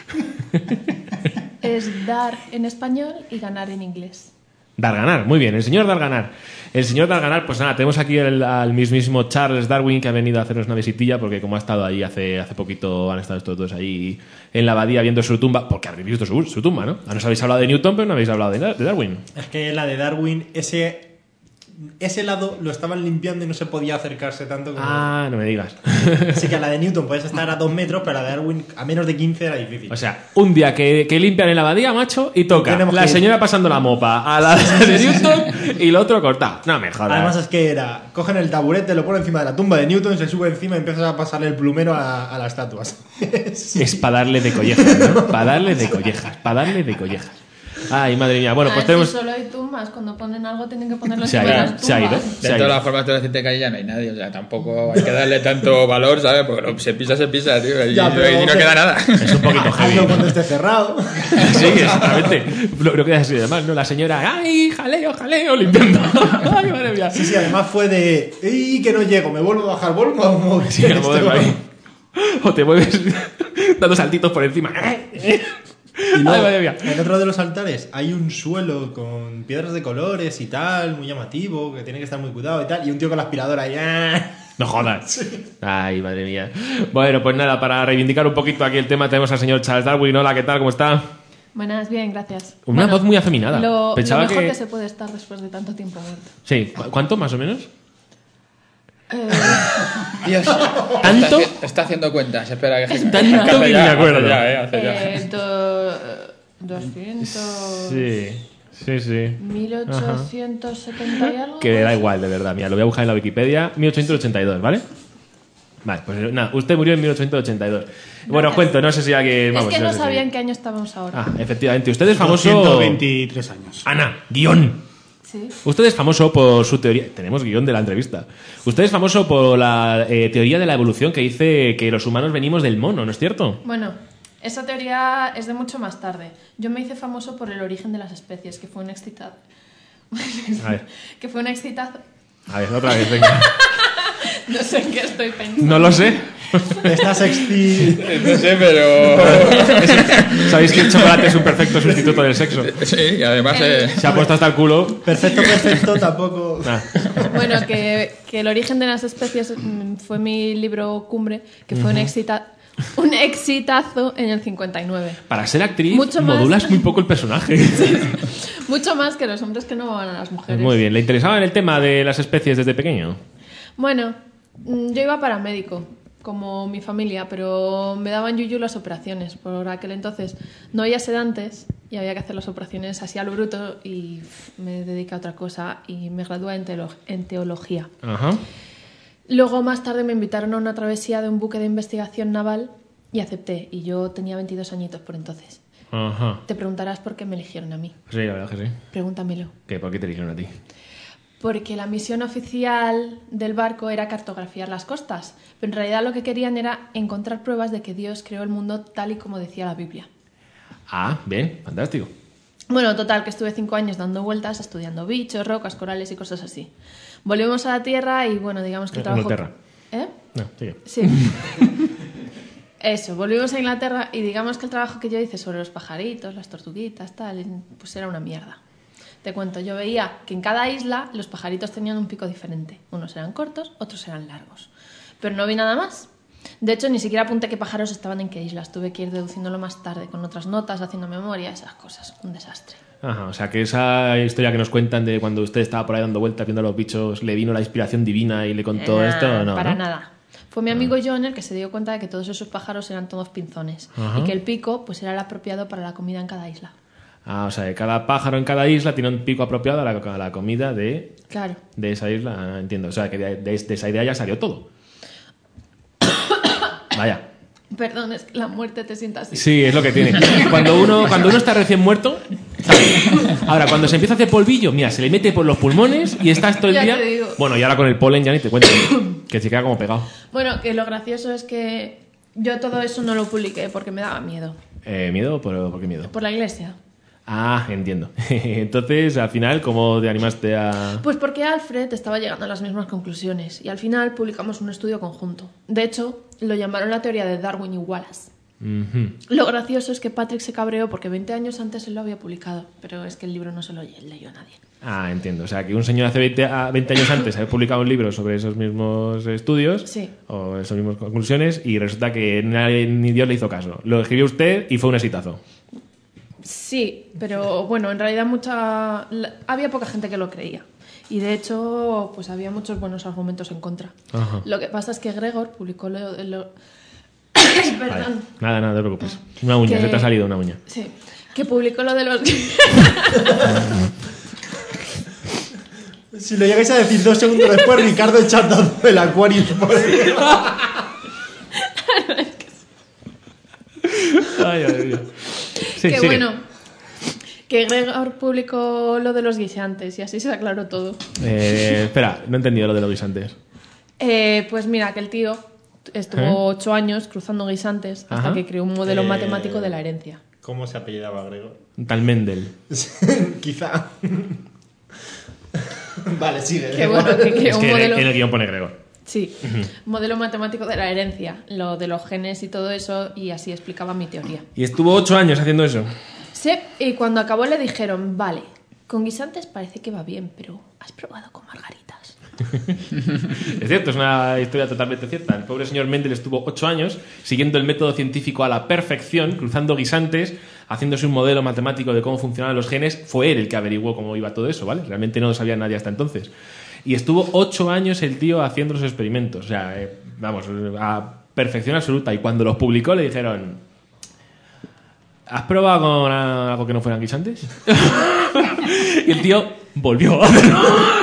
es dar en español y ganar en inglés. Darganar, muy bien, el señor Darganar. El señor Darganar, pues nada, tenemos aquí el- al mismísimo Charles Darwin que ha venido a hacernos una visitilla porque como ha estado ahí hace, hace poquito, han estado estos dos ahí en la abadía viendo su tumba, porque habréis visto su, su tumba, ¿no? Nos habéis hablado de Newton, pero no habéis hablado de, de Darwin. Es que la de Darwin, ese ese lado lo estaban limpiando y no se podía acercarse tanto como... Ah, no me digas. Así que a la de Newton puedes estar a dos metros, pero a la de Darwin a menos de quince era difícil. O sea, un día que, que limpian en la abadía, macho, y toca Tenemos la que ir. señora pasando la mopa a la de Newton y lo otro cortado. No me jodas. Además es que era, cogen el taburete, lo ponen encima de la tumba de Newton, se sube encima y empiezas a pasarle el plumero a, a las estatuas. Es para darle de collejas, ¿no? Para darle de collejas, para darle de collejas. Ay, madre mía. Bueno, pues Ah, tenemos... si solo hay tumbas, cuando ponen algo tienen que ponerlo Se ha encima de ido, las se ha ido. tumbas. Se De ha todas ido. las formas, te voy a decirte que ahí ya no hay nadie. O sea, tampoco hay que darle tanto valor, ¿sabes? Porque lo- se pisa, se pisa, tío. Y, Ya, pero, y no o sea, queda nada. Es un poquito heavy. Hazlo cuando esté cerrado. Sí, exactamente. Lo, lo que así además, ¿no? La señora, ¡ay, jaleo, jaleo! Limpiando. ¡Ay, madre mía! Sí, sí, además fue de, ¡ey, que no llego! Me vuelvo a bajar, vuelvo a mover. Sí, a moverlo ahí. O te mueves dando saltitos por encima. Y luego, Ay, madre mía. en otro de los altares hay un suelo con piedras de colores y tal, muy llamativo, que tiene que estar muy cuidado y tal, y un tío con la aspiradora ahí. ¡ah! No jodas. Ay, madre mía. Bueno, pues nada, para reivindicar un poquito aquí el tema, tenemos al señor Charles Darwin. Hola, ¿qué tal? ¿Cómo está? Buenas, bien, gracias. Una Bueno, voz muy afeminada. Lo, Pensaba lo mejor que- que... se puede estar después de tanto tiempo muerto. Sí. ¿Cu- ¿Cuánto, más o menos? Eh, Dios. ¿Tanto? Está, haci- está haciendo cuentas. Espera, que Tanto que hace que ya, me acuerdo. hace ya, eh, hace ya. eh, do- doscientos... Sí, sí, sí. mil ochocientos setenta y algo. Que da igual, de verdad. Mira, lo voy a buscar en la Wikipedia. mil ochocientos ochenta y dos, ¿vale? Vale, pues nada, usted murió en mil ochocientos ochenta y dos. Bueno, os cuento, no sé si alguien... Es Vamos, que no sé si- sabía en qué año estábamos ahora. Ah, efectivamente. Usted es famoso... ciento veintitrés años. Ana, guión. Sí. Usted es famoso por su teoría... Tenemos guión de la entrevista. Usted es famoso por la eh, teoría de la evolución que dice que los humanos venimos del mono, ¿no es cierto? Bueno, esa teoría es de mucho más tarde. Yo me hice famoso por el origen de las especies, que fue un excitado. A ver, que fue un excitado. a ver, otra vez, venga. No sé en qué estoy pensando. No lo sé. Estás exti... No sé, pero. ¿Sabéis que el chocolate es un perfecto sustituto del sexo? Sí, y además. Eh, Se ha puesto hasta el culo. Perfecto, perfecto, tampoco... Ah, Bueno, que, que el origen de las especies mm, fue mi libro cumbre, que fue un, excita un exitazo en el cincuenta y nueve. para ser actriz, Mucho más. modulas muy poco el personaje. Mucho más que los hombres que no van a las mujeres. Muy bien. ¿Le interesaba en el tema de las especies desde pequeño? Bueno, mm, yo iba para médico, como mi familia, pero me daban yuyu las operaciones. Por aquel entonces no había sedantes y había que hacer las operaciones así a lo bruto y pff, me dediqué a otra cosa y me gradué en, teolo- en teología. Ajá. Luego, más tarde, me invitaron a una travesía de un buque de investigación naval y acepté. Y yo tenía veintidós añitos por entonces. Ajá. Te preguntarás por qué me eligieron a mí. Sí, la verdad que sí. Pregúntamelo. ¿Qué? ¿Por qué te eligieron a ti? Porque la misión oficial del barco era cartografiar las costas, pero en realidad lo que querían era encontrar pruebas de que Dios creó el mundo tal y como decía la Biblia. Ah, bien, fantástico. Bueno, total, que estuve cinco años dando vueltas, estudiando bichos, rocas, corales y cosas así. Volvimos a la Tierra y, bueno, digamos que el En trabajo... Inglaterra. ¿Eh? No, sigue. Sí. Eso, volvimos a Inglaterra y digamos que el trabajo que yo hice sobre los pajaritos, las tortuguitas, tal, pues era una mierda. Te cuento, yo veía que en cada isla los pajaritos tenían un pico diferente. Unos eran cortos, otros eran largos. Pero no vi nada más. De hecho, ni siquiera apunté qué pájaros estaban en qué islas. Tuve que ir deduciéndolo más tarde, con otras notas, haciendo memoria, esas cosas. Un desastre. Ajá, o sea que esa historia que nos cuentan de cuando usted estaba por ahí dando vueltas viendo a los bichos, ¿le vino la inspiración divina y le contó Eh, esto? No, para ¿no? nada. Fue mi amigo John el que se dio cuenta de que todos esos pájaros eran todos pinzones. Ajá. Y que el pico pues era el apropiado para la comida en cada isla. Ah, o sea, que cada pájaro en cada isla tiene un pico apropiado a la, a la comida de, Claro. de esa isla. Ah, entiendo. O sea, que de, de- de esa idea ya salió todo. Vaya. Perdón, es que la muerte te sienta así. Sí, es lo que tiene. Cuando uno, cuando uno está recién muerto, ¿sabes? Ahora, cuando se empieza a hacer polvillo, mira, se le mete por los pulmones y estás todo el Ya día... te digo. Bueno, y ahora con el polen ya ni te cuento, que se queda como pegado. Bueno, que lo gracioso es que yo todo eso no lo publiqué porque me daba miedo. Eh, ¿Miedo? ¿Por, ¿Por qué miedo? Por la iglesia. Ah, entiendo. Entonces, al final, ¿cómo te animaste a...? Pues porque Alfred estaba llegando a las mismas conclusiones y al final publicamos un estudio conjunto. De hecho, lo llamaron la teoría de Darwin y Wallace. Ujú. Lo gracioso es que Patrick se cabreó porque veinte años antes él lo había publicado, pero es que el libro no se lo leyó a nadie. Ah, entiendo. O sea, que un señor hace veinte, a- veinte años antes había publicado un libro sobre esos mismos estudios Sí. o esas mismas conclusiones y resulta que nadie, ni Dios le hizo caso. Lo escribió usted y fue un exitazo. Sí, pero bueno, en realidad mucha la- había poca gente que lo creía. Y de hecho, pues había muchos buenos argumentos en contra. Ajá. Lo que pasa es que Gregor publicó lo... lo- Perdón. Vale. Nada, nada, no te preocupes. Una uña, Que- se te ha salido una uña. Sí, que publicó lo de los... Si lo llegáis a decir dos segundos después, Ricardo echando el acuario por encima. Ay, ay, ay. Sí, que sigue. bueno, que Gregor publicó lo de los guisantes y así se aclaró todo. Eh, espera, no he entendido lo de los guisantes. Eh, pues mira, que el tío estuvo ¿Eh? ocho años cruzando guisantes hasta Ajá. que creó un modelo Eh, matemático de la herencia. ¿Cómo se apellidaba Gregor? Tal Mendel. Quizá. Vale, sigue. Que bueno, que creó Es un que en el- modelo... en el guión pone Gregor. Sí, modelo matemático de la herencia, lo de los genes y todo eso, y así explicaba mi teoría. Y estuvo ocho años haciendo eso. Sí, y cuando acabó le dijeron, vale, con guisantes parece que va bien, pero ¿has probado con margaritas? Es cierto, es una historia totalmente cierta. El pobre señor Mendel estuvo ocho años siguiendo el método científico a la perfección, cruzando guisantes, haciéndose un modelo matemático de cómo funcionaban los genes. Fue él el que averiguó cómo iba todo eso, ¿vale? Realmente no lo sabía nadie hasta entonces. Y estuvo ocho años el tío haciendo los experimentos. O sea, eh, vamos, a perfección absoluta. Y cuando los publicó le dijeron... ¿Has probado con algo que no fueran guisantes? Y el tío volvió a hacerlo.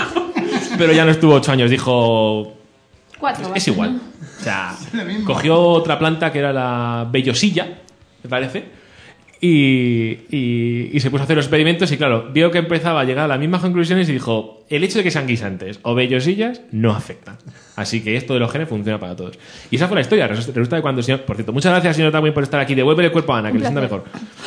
Pero ya no estuvo ocho años. Dijo... Cuatro. Es basta, igual. ¿no? O sea, cogió otra planta que era la bellosilla, me parece, y, y, y se puso a hacer los experimentos y claro, vio que empezaba a llegar a las mismas conclusiones y dijo, el hecho de que sean guisantes o bellosillas no afecta. Así que esto de los genes funciona para todos. Y esa fue la historia. Resulta resulta que cuando el señor... Por cierto, muchas gracias, señor Darwin, por estar aquí. Devuélvele el cuerpo a Ana, que Un le sienta placer.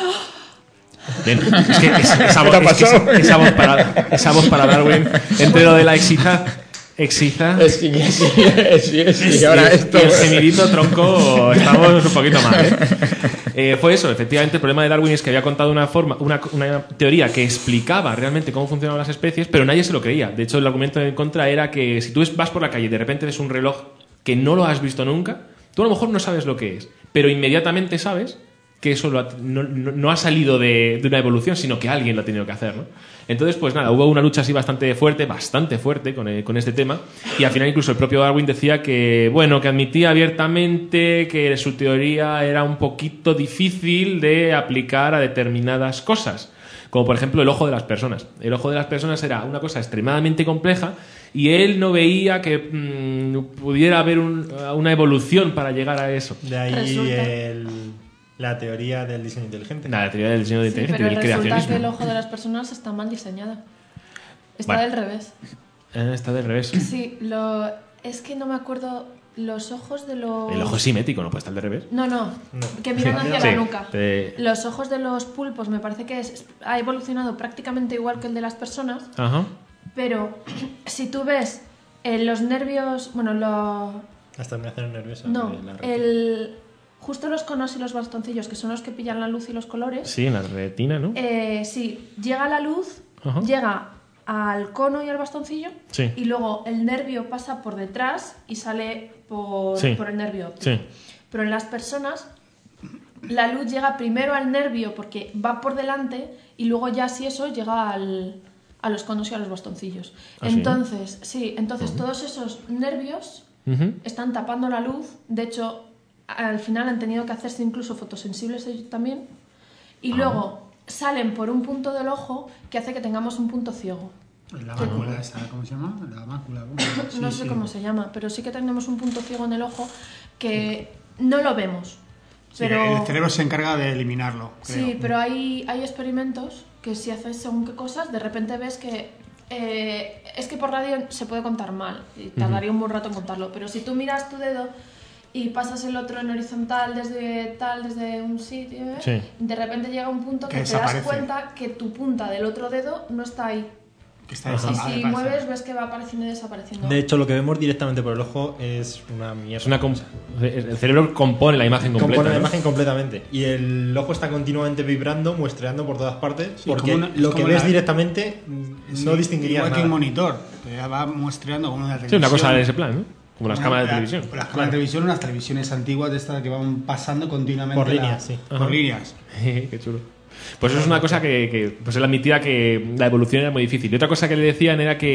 mejor. Bien, es que es- esa, voz, es que esa, esa voz para, esa voz para Darwin, entre lo de la exiza, exiza Es que sí, sí, sí, y ahora y, esto. y el gemidito tronco, estamos un poquito mal, ¿eh? Eh, fue eso, efectivamente. El problema de Darwin es que había contado una forma, una, una teoría que explicaba realmente cómo funcionaban las especies, pero nadie se lo creía. De hecho, el argumento en contra era que si tú vas por la calle y de repente ves un reloj que no lo has visto nunca, tú a lo mejor no sabes lo que es, pero inmediatamente sabes que eso lo ha- no, no- no ha salido de, de una evolución, sino que alguien lo ha tenido que hacer, ¿no? Entonces, pues nada, hubo una lucha así bastante fuerte, bastante fuerte con, eh, con este tema, y al final incluso el propio Darwin decía que, bueno, que admitía abiertamente que su teoría era un poquito difícil de aplicar a determinadas cosas, como por ejemplo el ojo de las personas. El ojo de las personas era una cosa extremadamente compleja y él no veía que mm, pudiera haber un- una evolución para llegar a eso. De ahí Resulta- el, la teoría del diseño inteligente. Nada, la teoría del diseño de Sí, inteligencia pero y del resulta creacionismo. que el ojo de las personas está mal diseñada. Está Vale. del revés. Ah, está del revés. Sí, lo... es que no me acuerdo los ojos de los... El ojo es simétrico, no puede estar del revés. No, no, No. que miran hacia Sí, la nuca. te- Los ojos de los pulpos me parece que es- ha evolucionado prácticamente igual que el de las personas, Ajá. pero si tú ves eh, los nervios, bueno, lo... Las terminaciones nerviosas. no, de la retina. el... justo los conos y los bastoncillos, que son los que pillan la luz y los colores, Sí, en la retina, ¿no? eh, sí, llega la luz, Ajá. llega al cono y al bastoncillo, Sí. y luego el nervio pasa por detrás y sale por, Sí. por el nervio óptico. Sí. Pero en las personas la luz llega primero al nervio porque va por delante y luego ya si eso llega al, a los conos y a los bastoncillos. ¿Ah, sí? entonces, sí, entonces todos esos nervios Ujú. están tapando la luz. De hecho, al final han tenido que hacerse incluso fotosensibles ellos también. Y Ah. luego salen por un punto del ojo que hace que tengamos un punto ciego. La mácula esa, ¿cómo se llama? La mácula. ¿cómo? Sí, no sé sí. cómo se llama, pero sí que tenemos un punto ciego en el ojo que no lo vemos. Sí, Pero... el cerebro se encarga de eliminarlo. Creo. Sí, pero hay, hay experimentos que si haces según qué cosas, de repente ves que... eh, es que por radio se puede contar mal, y tardaría un buen rato en contarlo, pero si tú miras tu dedo y pasas el otro en horizontal desde tal, desde un sitio, ¿eh? Sí. de repente llega un punto Que que, te das desaparece. cuenta que tu punta del otro dedo no está ahí. Que está Y desapareciendo. si mueves ves que va apareciendo y desapareciendo. De hecho, lo que vemos directamente por el ojo es una mierda. Es una com- el cerebro compone la imagen completa. Compone la ¿no? imagen completamente. Y el ojo está continuamente vibrando, muestreando por todas partes. Sí, porque como una- es lo que como ves la- directamente mm, Sí, no distinguirías igual nada. que un monitor, que ya va muestreando como una Sí, televisión. una cosa de ese plan, ¿no? Como las Una- cámaras de la- televisión. Las cámaras de televisión, unas televisiones antiguas de estas que van pasando continuamente. Por la- líneas, sí. Por Ajá. líneas. Qué chulo. Pues eso es una cosa que, que, pues él admitía que la evolución era muy difícil. Y otra cosa que le decían era que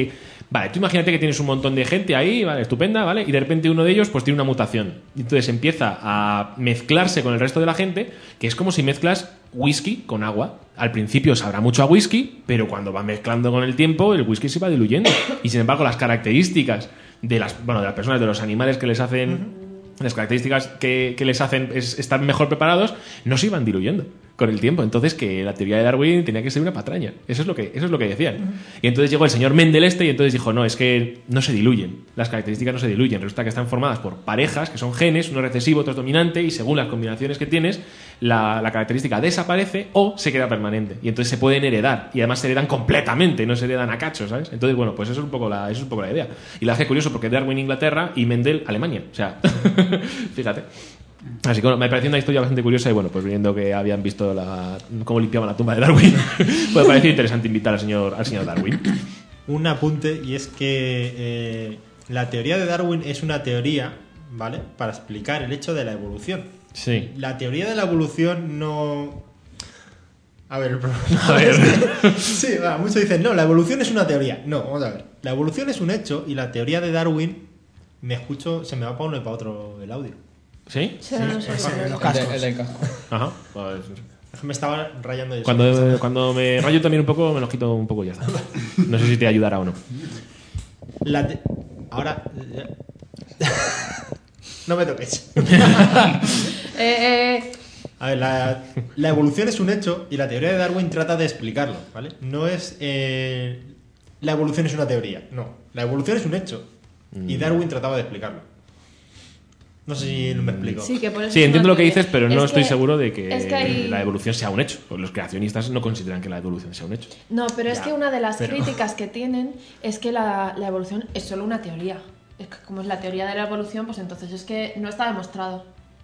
Vale, tú imagínate que tienes un montón de gente ahí, vale, estupenda, ¿vale? Y de repente uno de ellos pues tiene una mutación. Y entonces empieza a mezclarse con el resto de la gente, que es como si mezclas whisky con agua. Al principio sabrá mucho a whisky, pero cuando va mezclando con el tiempo, el whisky se va diluyendo. Y sin embargo, las características de las, bueno, de las personas, de los animales que les hacen... Uh-huh. Las características que, que les hacen es estar mejor preparados, no se iban diluyendo con el tiempo. Entonces, que la teoría de Darwin tenía que ser una patraña. Eso es lo que, eso es lo que decían. Uh-huh. Y entonces llegó el señor Mendel este y entonces dijo, no, es que no se diluyen. Las características no se diluyen. Resulta que están formadas por parejas, que son genes, uno recesivo, otro dominante, y según las combinaciones que tienes, la, la característica desaparece o se queda permanente. Y entonces se pueden heredar. Y además se heredan completamente, no se heredan a cachos, ¿sabes? Entonces, bueno, pues eso es un poco la, eso es un poco la idea. Y la hace curioso porque Darwin Inglaterra y Mendel Alemania. O sea, fíjate. Así que bueno, me pareció una historia bastante curiosa y bueno, pues viendo que habían visto la, cómo limpiaban la tumba de Darwin, pues me pareció interesante invitar al señor, al señor Darwin. Un apunte, y es que eh, la teoría de Darwin es una teoría, ¿vale?, para explicar el hecho de la evolución. Sí. La teoría de la evolución no... A ver, el problema a ver. es que... Sí, va, muchos dicen, no, la evolución es una teoría. No, vamos a ver. La evolución es un hecho y la teoría de Darwin, me escucho, se me va para uno y para otro el audio. ¿Sí? Sí, no sé. Los cascos. El de- el de casco. Ajá. Pues, Me estaba rayando yo. cuando, cuando me rayo también un poco, me los quito un poco y ya está. No sé si te ayudará o no. La te- Ahora... No me toques. Eh, eh, A ver, la, la evolución es un hecho y la teoría de Darwin trata de explicarlo, ¿vale? No es... eh, la evolución es una teoría, no. La evolución es un hecho y Darwin trataba de explicarlo. No sé si me explico. sí, que por eso Sí, es entiendo una lo que teoría. dices, pero no Es estoy que- seguro de que, es que hay- la evolución sea un hecho. Pues los creacionistas no consideran que la evolución sea un hecho. No, pero es Ya, que una de las pero- críticas que tienen es que la, la evolución es solo una teoría. Es que como es la teoría de la evolución, pues entonces es que no está demostrado.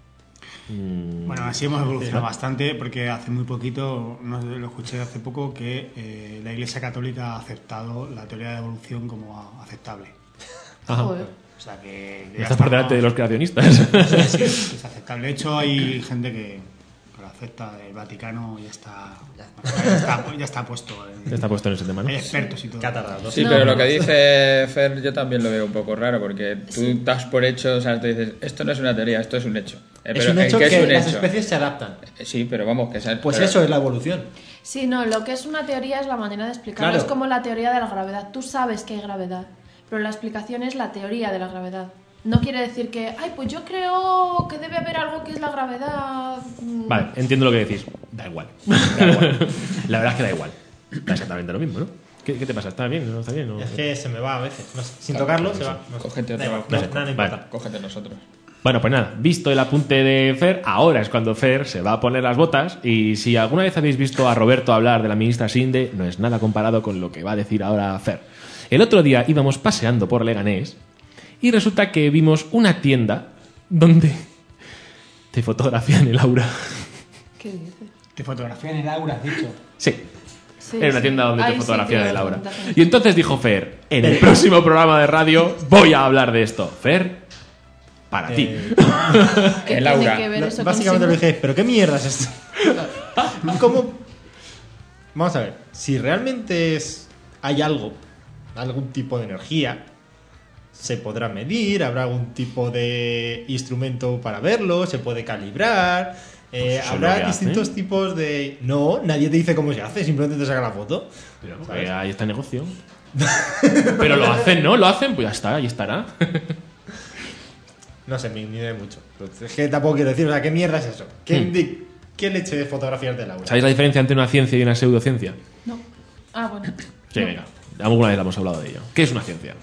Bueno, así hemos evolucionado bastante porque hace muy poquito, no sé, lo escuché hace poco, que eh, la Iglesia Católica ha aceptado la teoría de evolución como a- aceptable. Ajá. Joder. O sea que... ya Estás por estamos- delante de los creacionistas. Sí, sí, es aceptable. De hecho, hay gente que, que lo acepta. El Vaticano ya está, ya está, ya está puesto. En, Está puesto en ese tema, ¿no? hay expertos y todo. ¿Qué ha tardado? Sí, No. pero lo que dice Fer yo también lo veo un poco raro porque tú das por hecho, o sea, te dices, esto no es una teoría, esto es un hecho. Eh, Es pero, un ¿en hecho qué que es un las hecho? especies se adaptan. Eh, Sí, pero vamos, que sea, Pues pero- eso es la evolución. Sí, no, lo que es una teoría es la manera de explicarlo. Claro. Es como la teoría de la gravedad. Tú sabes que hay gravedad, pero la explicación es la teoría de la gravedad. No quiere decir que, ay, pues yo creo que debe haber algo que es la gravedad. Mm. Vale, entiendo lo que decís. Da igual. Da igual. La verdad es que da igual. Da exactamente lo mismo, ¿no? ¿Qué, qué te pasa? ¿Está bien? ¿No está bien? ¿No? Es que se me va a veces. No sé, sin tocarlo se va. No sé. Cógete Da otra igual, vez. no, Vale, nada, no importa. vale. Cógete nosotros. Bueno, pues nada, visto el apunte de Fer, ahora es cuando Fer se va a poner las botas y si alguna vez habéis visto a Roberto hablar de la ministra Sinde, no es nada comparado con lo que va a decir ahora Fer. El otro día íbamos paseando por Leganés y resulta que vimos una tienda donde te fotografían el aura. ¿Qué dices? Te fotografían el aura, has dicho. Sí, Sí, era una sí. tienda donde Ay, te sí, fotografían tío, el aura. preguntas. Y entonces dijo Fer, en el próximo programa de radio voy a hablar de esto. Fer, para ti. Eh, ¿Qué El tiene aura. que ver lo- eso básicamente con lo dije, pero ¿qué mierda es esto? ¿Cómo? Vamos a ver, si realmente es, hay algo, algún tipo de energía, se podrá medir, habrá algún tipo de instrumento para verlo, se puede calibrar, eh, Pues eso es lo habrá que distintos hacen. tipos de... No, nadie te dice cómo se hace, simplemente te saca la foto. Pero, ¿sabes? eh, ahí está el negocio. Pero lo hacen, ¿no? Lo hacen, pues ya está, ahí estará. No sé, ni, ni de mucho. Es que tampoco quiero decir, o sea, ¿qué mierda es eso? ¿Qué, Hmm. de- ¿qué leche de fotografías del aura? ¿Sabéis la diferencia entre una ciencia y una pseudociencia? No. Ah, bueno. Sí, No. venga. Alguna vez hemos hablado de ello. ¿Qué es una ciencia?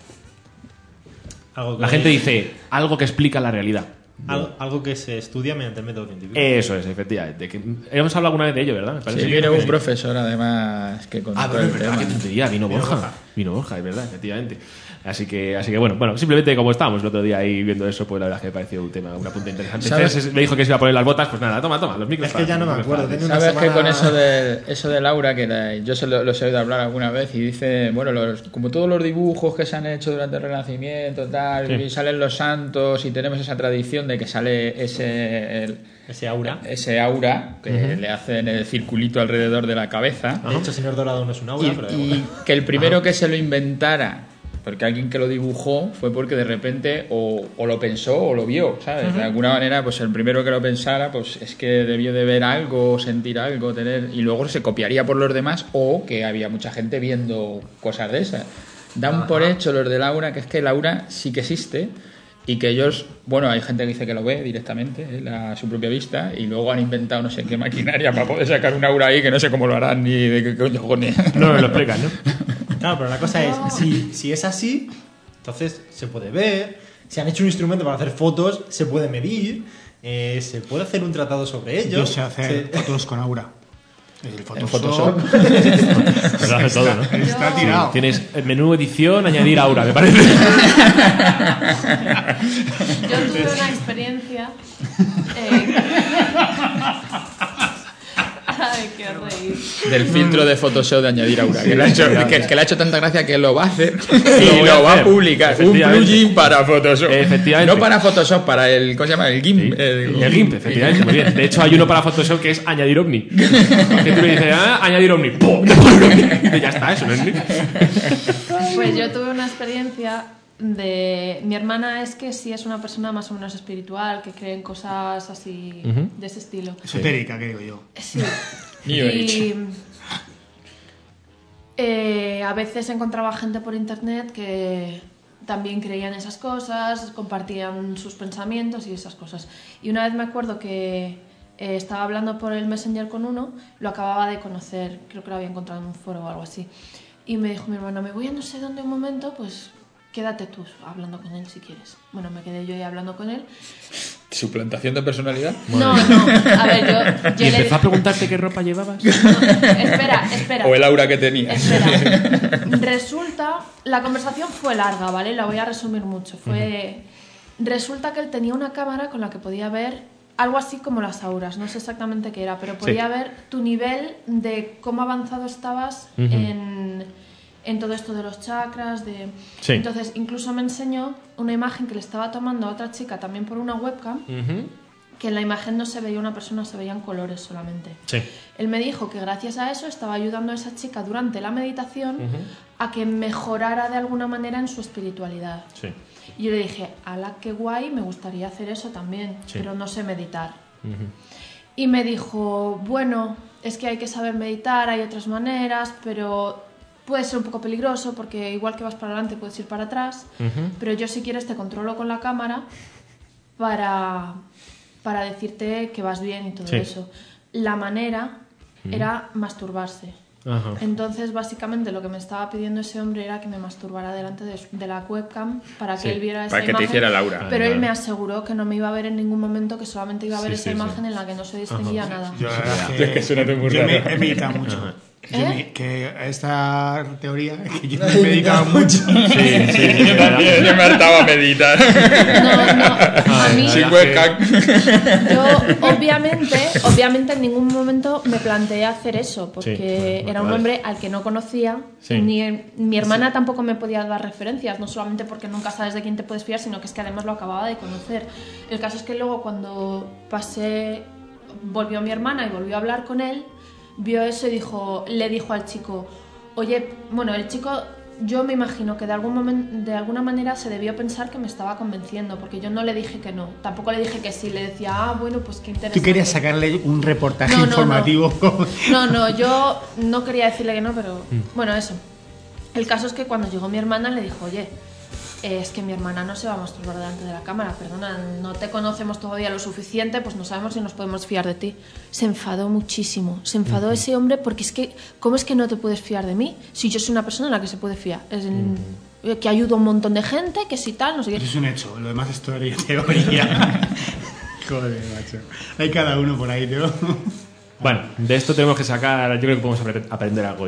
Algo que- La gente dice algo que explica la realidad. Algo, algo que se estudia mediante el método científico. Eso es, efectivamente. Que hemos hablado alguna vez de ello, ¿verdad? Me Sí, parece. viene un profesor además que contó Ah, bueno, el es verdad, tema. qué tontería. Vino Vino Borja. Borja. Vino Borja, es verdad, efectivamente. Así que, así que bueno, bueno, simplemente como estábamos el otro día ahí viendo eso, pues la verdad es que me pareció un tema, una punta interesante. ¿Sabes? Fer se- me dijo que se iba a poner las botas, pues nada, toma, toma, los micros. Es que ya no me para- acuerdo, para- tenía una ¿Sabes que semana- con eso de, eso de Laura, que la- yo se lo, los he oído hablar alguna vez y dice, bueno, los, como todos los dibujos que se han hecho durante el Renacimiento, tal, Sí. y salen los santos y tenemos esa tradición de que sale ese, el- Ese aura. ese aura que le hacen el circulito alrededor de la cabeza. De hecho, señor Dorado no es un aura, Y, pero da y igual. que el primero que se lo inventara porque alguien que lo dibujó fue porque de repente o, o lo pensó o lo vio, ¿sabes? Uh-huh. De alguna manera, pues el primero que lo pensara, pues es que debió de ver algo, sentir algo, tener y luego se copiaría por los demás o que había mucha gente viendo cosas de esas. Dan uh-huh. por hecho los de Laura, que es que Laura sí que existe y que ellos, bueno, hay gente que dice que lo ve directamente eh, a su propia vista y luego han inventado no sé qué maquinaria para poder sacar un aura ahí que no sé cómo lo harán ni de qué coño cojones. No, no lo explican, ¿no? Claro, pero la cosa es, si, si es así, entonces se puede ver, si han hecho un instrumento para hacer fotos, se puede medir, eh, se puede hacer un tratado sobre ello. Yo sé hacer se... fotos con aura. El Photoshop. Photoshop. Lo hace todo, ¿no? Está sí, tirado. Tienes menú edición, añadir aura, me parece. Yo tuve una experiencia. Eh... Ay, qué reír. Del filtro de Photoshop de añadir aura. Sí, que, le ha hecho, que, que le ha hecho tanta gracia que lo va a hacer sí, y lo, lo va a publicar. Un plugin para Photoshop. Efectivamente. No para Photoshop, para el. ¿Cómo se llama? El GIMP. Sí. El, el GIMP, efectivamente. Muy bien. De hecho, hay uno para Photoshop que es añadir ovni. Que tú le dices, ah, añadir ovni. ¡Pum! Y ya está, eso no es ni. Pues yo tuve una experiencia. De mi hermana es que sí es una persona más o menos espiritual que cree en cosas así uh-huh. de ese estilo. Esotérica, que digo yo. Sí. Y eh, a veces encontraba gente por internet que también creía en esas cosas, compartían sus pensamientos y esas cosas. Y una vez me acuerdo que eh, estaba hablando por el Messenger con uno, lo acababa de conocer, creo que lo había encontrado en un foro o algo así. Y me dijo mi hermana, me voy a no sé dónde un momento, pues quédate tú hablando con él si quieres. Bueno, me quedé yo ahí hablando con él. ¿Suplantación de personalidad? No, no. A ver, yo... yo ¿Y empezó le... a preguntarte qué ropa llevabas? No, espera, espera. O el aura que tenías. Espera. Resulta... La conversación fue larga, ¿vale? La voy a resumir mucho. Fue... Uh-huh. Resulta que él tenía una cámara con la que podía ver algo así como las auras. No sé exactamente qué era, pero podía sí. ver tu nivel de cómo avanzado estabas uh-huh. en... en todo esto de los chakras, de... Sí. Entonces, incluso me enseñó una imagen que le estaba tomando a otra chica también por una webcam, uh-huh. que en la imagen no se veía una persona, se veían colores solamente. Sí. Él me dijo que gracias a eso estaba ayudando a esa chica durante la meditación uh-huh. a que mejorara de alguna manera en su espiritualidad. Sí. Y yo le dije, ala, qué guay, me gustaría hacer eso también, sí. pero no sé meditar. Uh-huh. Y me dijo, bueno, es que hay que saber meditar, hay otras maneras, pero... puede ser un poco peligroso porque igual que vas para adelante puedes ir para atrás, uh-huh. pero yo si quieres te controlo con la cámara para, para decirte que vas bien y todo sí. eso. La manera uh-huh. era masturbarse. Uh-huh. Entonces básicamente lo que me estaba pidiendo ese hombre era que me masturbara delante de, de la webcam para que sí. él viera esa para que imagen, te hiciera Laura. Pero ah, él no. me aseguró que no me iba a ver en ningún momento, que solamente iba a ver sí, esa sí, imagen sí. en la que no se distinguía uh-huh. nada. Yo, sí, que, es que suena muy yo raro. me he meditado mucho. Uh-huh. ¿Eh? Yo me, que a esta teoría que yo me he meditado mucho. Sí, sí, yo también, yo me hartaba a meditar. No, no, a mí... Sin webcam. Yo, obviamente, obviamente en ningún momento me planteé hacer eso, porque sí, bueno, era un hombre al que no conocía, sí. ni mi hermana sí. tampoco me podía dar referencias, no solamente porque nunca sabes de quién te puedes fiar, sino que es que además lo acababa de conocer. El caso es que luego cuando pasé, volvió mi hermana y volvió a hablar con él, vio eso y dijo, le dijo al chico, oye, bueno, el chico, yo me imagino que de, algún momento, de alguna manera se debió pensar que me estaba convenciendo, porque yo no le dije que no, tampoco le dije que sí, le decía, ah, bueno, pues qué interesante. ¿Tú querías sacarle un reportaje no, no, informativo? No. no, no, yo no quería decirle que no, pero bueno, eso. El caso es que cuando llegó mi hermana le dijo, oye, es que mi hermana no se va a masturbar delante de la cámara, perdona, no te conocemos todavía lo suficiente, pues no sabemos si nos podemos fiar de ti. Se enfadó muchísimo, se enfadó uh-huh. ese hombre porque es que, ¿cómo es que no te puedes fiar de mí? Si yo soy una persona en la que se puede fiar, es en, uh-huh. que ayudo a un montón de gente, que si tal, no sé qué. Eso es un hecho, lo demás es teoría. teoría. Joder, macho, hay cada uno por ahí, ¿no? Bueno, de esto tenemos que sacar, yo creo que podemos aprender algo.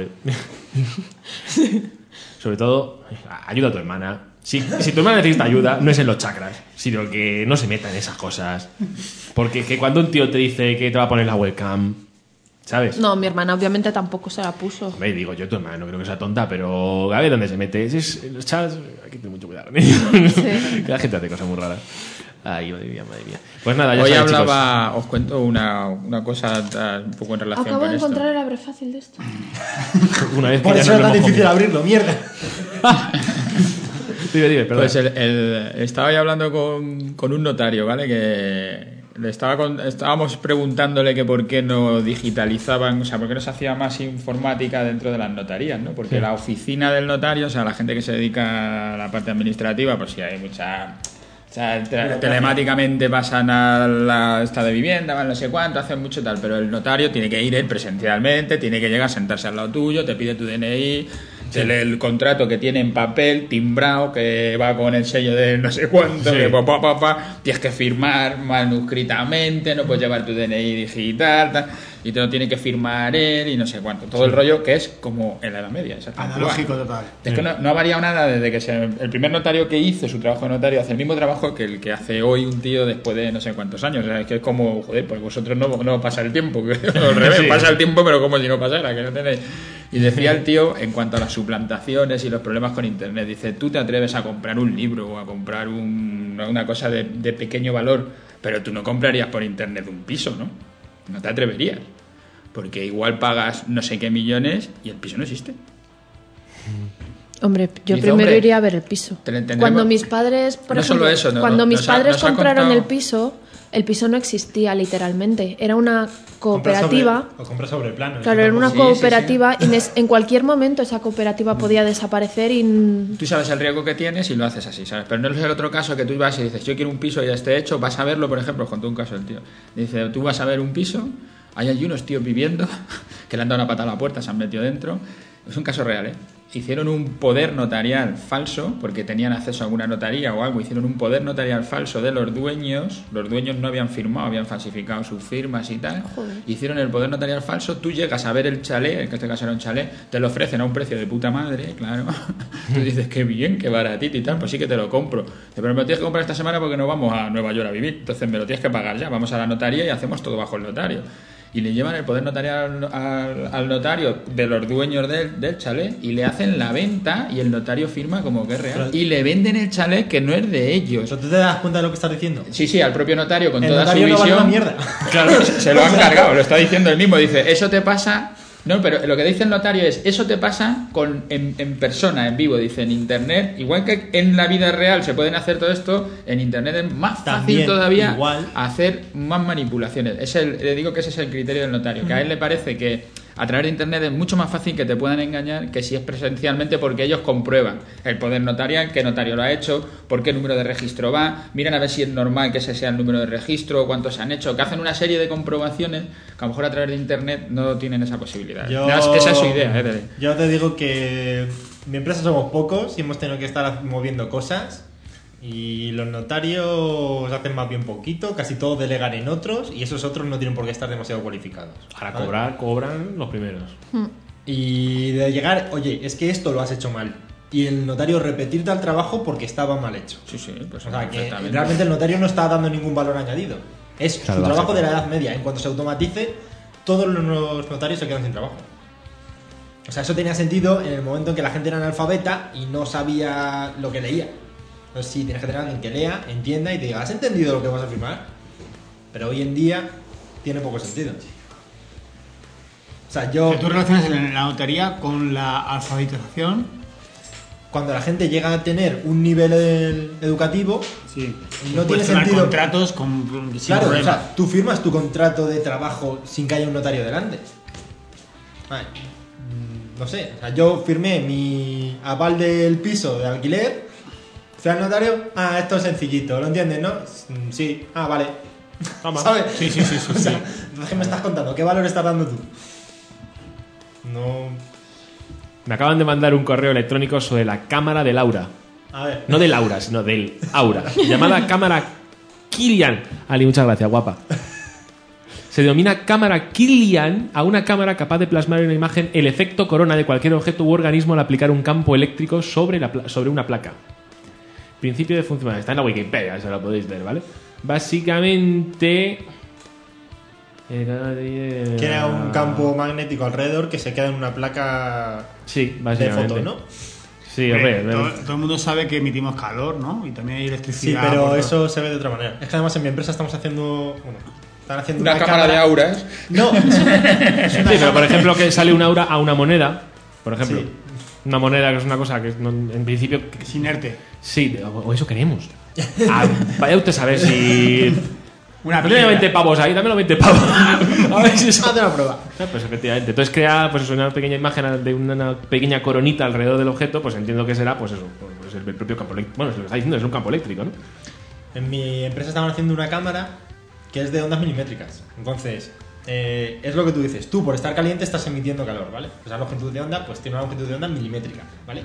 Sobre todo, ayuda a tu hermana. Si, si tu hermana necesita ayuda, no es en los chakras, sino que no se meta en esas cosas. Porque que cuando un tío te dice que te va a poner la webcam, ¿sabes? No, mi hermana obviamente tampoco se la puso. Me digo, yo tu hermana no creo que sea tonta, pero a ver dónde se mete. Si es, los chats, hay que tener mucho cuidado. Sí. Que la gente hace cosas muy raras. Ay, madre mía, madre mía. Pues nada, ya Hoy sabéis, hablaba, chicos. Os cuento una, una cosa un poco en relación Acabo con de esto. encontrar el abre fácil de esto. Una vez que Por ya eso nos es lo tan hemos difícil comido. abrirlo, mierda. Dime, dime, perdón. Pues el, el- estaba yo hablando con, con un notario, ¿vale? Que le estaba con- estábamos preguntándole que por qué no digitalizaban, o sea, por qué no se hacía más informática dentro de las notarías, ¿no? Porque Sí. la oficina del notario, o sea, la gente que se dedica a la parte administrativa, pues sí hay mucha... O sea, te- telemáticamente pasan a la esta de vivienda, van no sé cuánto, hacen mucho tal, pero el notario tiene que ir él presencialmente, tiene que llegar a sentarse al lado tuyo, te pide tu D N I, te lee el contrato que tiene en papel, timbrado, que va con el sello de no sé cuánto, Sí. que pa, pa, pa, pa, tienes que firmar manuscritamente, no puedes llevar tu D N I digital, tal, y te lo tiene que firmar él y no sé cuánto. Todo el rollo que es como en la Edad Media. exactamente Analógico igual. total. Es que no, no ha variado nada desde que se, el primer notario que hizo su trabajo de notario hace el mismo trabajo que el que hace hoy un tío después de no sé cuántos años. O sea, es que es como, joder, pues vosotros no, no pasa el tiempo, que al revés, Sí. pasa el tiempo, pero como si no pasara, que no tenéis. Y decía el tío, en cuanto a las suplantaciones y los problemas con internet, dice, tú te atreves a comprar un libro o a comprar un- una cosa de, de pequeño valor, pero tú no comprarías por internet un piso, ¿no? No te atreverías. Porque igual pagas no sé qué millones y el piso no existe. Hombre, yo Dice, primero hombre, iría a ver el piso. te lo entendemos. Cuando mis padres, por No ejemplo, solo eso, no, cuando no, mis nos ha- padres nos ha compraron contado- el piso, el piso no existía literalmente. Era una Compras cooperativa. sobre- o compras sobre plano. Claro, eso era una tampoco- Sí, sí, cooperativa y en, es- en cualquier momento esa cooperativa podía desaparecer y n- Tú sabes el riesgo que tienes y lo haces así, ¿sabes? Pero no es el otro caso que tú vas y dices, yo quiero un piso y ya esté hecho, vas a verlo, por ejemplo, contó un caso el tío. Dice, tú vas a ver un piso, hay allí unos tíos viviendo, que le han dado una patada a la puerta, se han metido dentro. Es un caso real, ¿eh? Hicieron un poder notarial falso, porque tenían acceso a alguna notaría o algo, hicieron un poder notarial falso de los dueños, los dueños no habían firmado, habían falsificado sus firmas y tal, Joder. hicieron el poder notarial falso, tú llegas a ver el chalet, en este caso era un chalet, te lo ofrecen a un precio de puta madre, claro, tú dices, qué bien, qué baratito y tal, pues sí que te lo compro. Dice, pero me lo tienes que comprar esta semana porque no vamos a Nueva York a vivir, entonces me lo tienes que pagar ya, vamos a la notaría y hacemos todo bajo el notario. Y le llevan el poder notarial al, al- al notario de los dueños del, del chalet y le hacen la venta y el notario firma como que es real. Pero- Y le venden el chalet que no es de ellos. ¿Pero tú te das cuenta de lo que estás diciendo? Sí, sí, al propio notario con El toda notario su no vale visión. una mierda. Claro, se lo han cargado, lo está diciendo él mismo. Dice, eso te pasa. No, pero lo que dice el notario es, eso te pasa con, en, en persona, en vivo. Dice, en internet, igual que en la vida real se pueden hacer todo esto, en internet es más fácil También, todavía igual. hacer más manipulaciones. Es el, le digo que ese es el criterio del notario, que a él le parece que a través de internet es mucho más fácil que te puedan engañar que si es presencialmente, porque ellos comprueban el poder notarial, qué notario lo ha hecho, por qué número de registro va, miran a ver si es normal que ese sea el número de registro, cuántos se han hecho, que hacen una serie de comprobaciones que a lo mejor a través de internet no tienen esa posibilidad. Yo- Esa esa es su idea, ¿eh? de- Yo te digo que mi empresa somos pocos y hemos tenido que estar moviendo cosas y los notarios hacen más bien poquito, casi todos delegan en otros y esos otros no tienen por qué estar demasiado cualificados. Para ¿vale? cobrar, cobran los primeros. Y de llegar, oye, es que esto lo has hecho mal. Y el notario repetirte al trabajo porque estaba mal hecho. Sí, sí, pues O sea, que perfectamente. realmente el notario no está dando ningún valor añadido. Es su Salvaje. trabajo de la Edad Media. En cuanto se automatice, todos los notarios se quedan sin trabajo. O sea, eso tenía sentido en el momento en que la gente era analfabeta y no sabía lo que leía. Entonces sí, tienes que tener a alguien que lea, entienda y te diga, ¿has entendido lo que vas a firmar? Pero hoy en día tiene poco sentido. O sea, yo... Que tú relacionas la notaría con la alfabetización. Cuando la gente llega a tener un nivel eh, educativo, Sí. No tiene Puedes firmar sentido. contratos con, sin claro, o problema. sea, tú firmas tu contrato de trabajo sin que haya un notario delante. Vale, mm, no sé, o sea, yo firmé mi aval del piso de alquiler, fui al notario, ah, esto es sencillito, ¿lo entiendes, no? Mm, Sí, ah, vale. Toma. ¿Sabes? Sí, sí, sí, sí, O sea, sí. ¿qué me estás contando? ¿Qué valor estás dando tú? No... Me acaban de mandar un correo electrónico sobre la cámara de Laura. A ver. No de Laura, sino del Aura. Llamada cámara Kilian. Ali, muchas gracias, guapa. Se denomina cámara Kilian a una cámara capaz de plasmar en una imagen el efecto corona de cualquier objeto u organismo al aplicar un campo eléctrico sobre, la pla- sobre una placa. Principio de funcionamiento. Está en la Wikipedia, se lo podéis ver, ¿vale? Básicamente... Crea un campo magnético alrededor que se queda en una placa Sí, de básicamente. foto, ¿no? Sí, hombre. Eh, todo, todo el mundo sabe que emitimos calor, ¿no? Y también hay Sí, electricidad. pero por- eso se ve de otra manera. Es que además en mi empresa estamos haciendo... Bueno, están haciendo Una, una, cámara, de auras. No, es una, es una Sí, pero por cámara- ejemplo que sale un aura a una moneda, por ejemplo. Sí. Una moneda que es una cosa que no- en principio... Es inerte. Sí, o, o eso queremos. Ah, vaya usted a saber si... Una Pues tiene piedra. veinte pavos ahí, dámelo veinte pavos. A ver si eso... Hazte una prueba. Ah, pues efectivamente. Entonces crea pues eso, una pequeña imagen de una, una pequeña coronita alrededor del objeto, pues entiendo que será pues eso, pues el, el propio campo eléctrico. Bueno, se lo está diciendo, es un campo eléctrico, ¿no? En mi empresa estaban haciendo una cámara que es de ondas milimétricas. Entonces, eh, es lo que tú dices. Tú, por estar caliente, estás emitiendo calor, ¿vale? Pues la longitud de onda, pues tiene una longitud de onda milimétrica, ¿vale?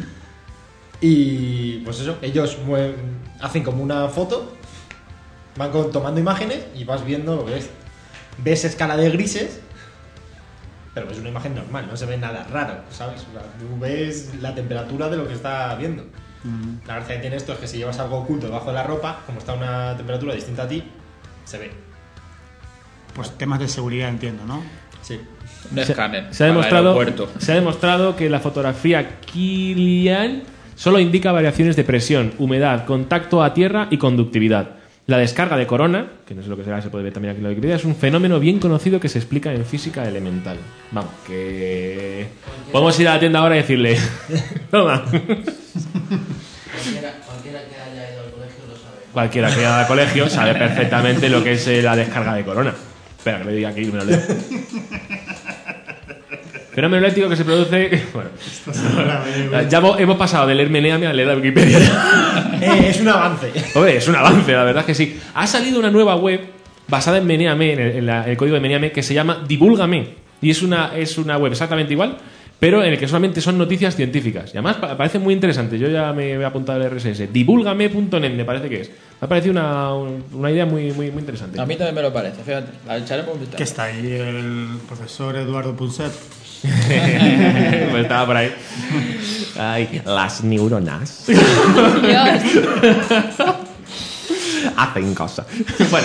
Y pues eso, ellos mueven- hacen como una foto, van con- tomando imágenes y vas viendo lo que ves. Ves escala de grises, pero es una imagen normal, no se ve nada raro, ¿sabes? O sea, tú ves la temperatura de lo que está viendo. La gracia que tiene esto es que si llevas algo oculto debajo de la ropa, como está a una temperatura distinta a ti, se ve. Pues temas de seguridad, entiendo, ¿no? Sí. Un escáner. Se ha, para demostrado, aeropuerto. se ha demostrado que la fotografía Kilian solo indica variaciones de presión, humedad, contacto a tierra y conductividad. La descarga de corona, que no sé lo que será, se puede ver también aquí en la Wikipedia, es un fenómeno bien conocido que se explica en física elemental. Vamos, que... Podemos ir a la tienda ahora y decirle... Toma. Cualquiera, cualquiera que haya ido al colegio lo sabe. Cualquiera que haya ido al colegio sabe perfectamente lo que es eh, la descarga de corona. Espera, que lo diga aquí y me lo leo. Fenómeno eléctrico que se produce... Bueno, ya hemos hemos pasado del leer Meneame a leer la Wikipedia. Eh, es un avance. Hombre, es un avance, la verdad es que sí. Ha salido una nueva web basada en Meneame, en el, en la- en el código de Meneame, que se llama Divúlgame. Y es una, es una web exactamente igual, pero en el que solamente son noticias científicas. Y además pa- parece muy interesante. Yo ya me voy a apuntar al R S S. Divúlgame punto net me parece que es. Me ha parecido una, un- una idea muy, muy, muy interesante. A mí también me lo parece, fíjate. La echaremos un vistazo. Que está ahí el profesor Eduardo Punset. Pues estaba por ahí. Ay, las neuronas Dios. hacen cosas. Bueno.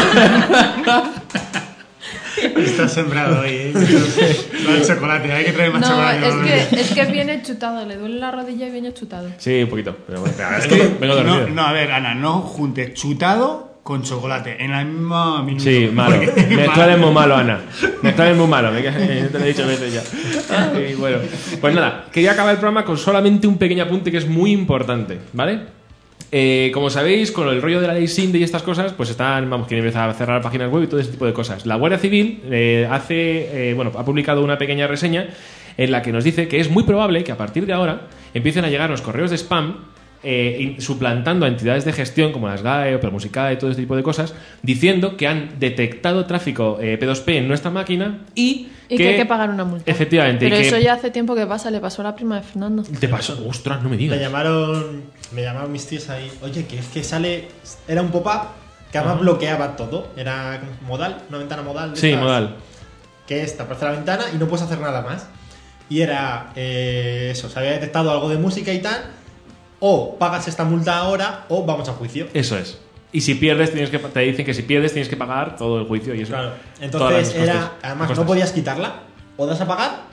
Está sembrado hoy, ¿eh? Va el chocolate, hay que traer más No, chocolate. es ¿no? que, es que viene chutado, le duele la rodilla y viene chutado. Sí, un poquito. Pero bueno, Es vengo, que, vengo dormido. no, no, a ver, Ana, no juntes chutado con chocolate en la misma minuto. Sí, malo. Porque- Mezclar es muy malo, Ana. Mezclar es muy malo. Me queda- te lo he dicho veces ya. Y bueno, pues nada, quería acabar el programa con solamente un pequeño apunte que es muy importante, ¿vale? Eh, como sabéis, con el rollo de la ley Sinde y estas cosas, pues están, vamos, quieren empezar a cerrar páginas web y todo ese tipo de cosas. La Guardia Civil eh, hace, eh, bueno, ha publicado una pequeña reseña en la que nos dice que es muy probable que a partir de ahora empiecen a llegar los correos de spam eh, in- suplantando a entidades de gestión como las G A E, Opel Musicae y todo este tipo de cosas, diciendo que han detectado tráfico eh, P dos P en nuestra máquina y, Y que hay que pagar una multa. Efectivamente. Pero y que eso ya hace tiempo que pasa, le pasó a la prima de Fernando. te pasó. Ostras, no me Me digas. llamaron, me llamaron mis tíos ahí. Oye, que es que sale. Era un pop-up que además bloqueaba todo. Era como modal, una ventana modal. de Sí, estas, modal. Que es taparse la ventana y no puedes hacer nada más. Y era eh, eso, se había detectado algo de música y tal. O pagas esta multa ahora o vamos a juicio. Eso es. Y si pierdes, tienes que, te dicen que si pierdes tienes que pagar todo el juicio y eso. Claro. Todas las Entonces era. costas- Además, costas. no podías quitarla. O das a pagar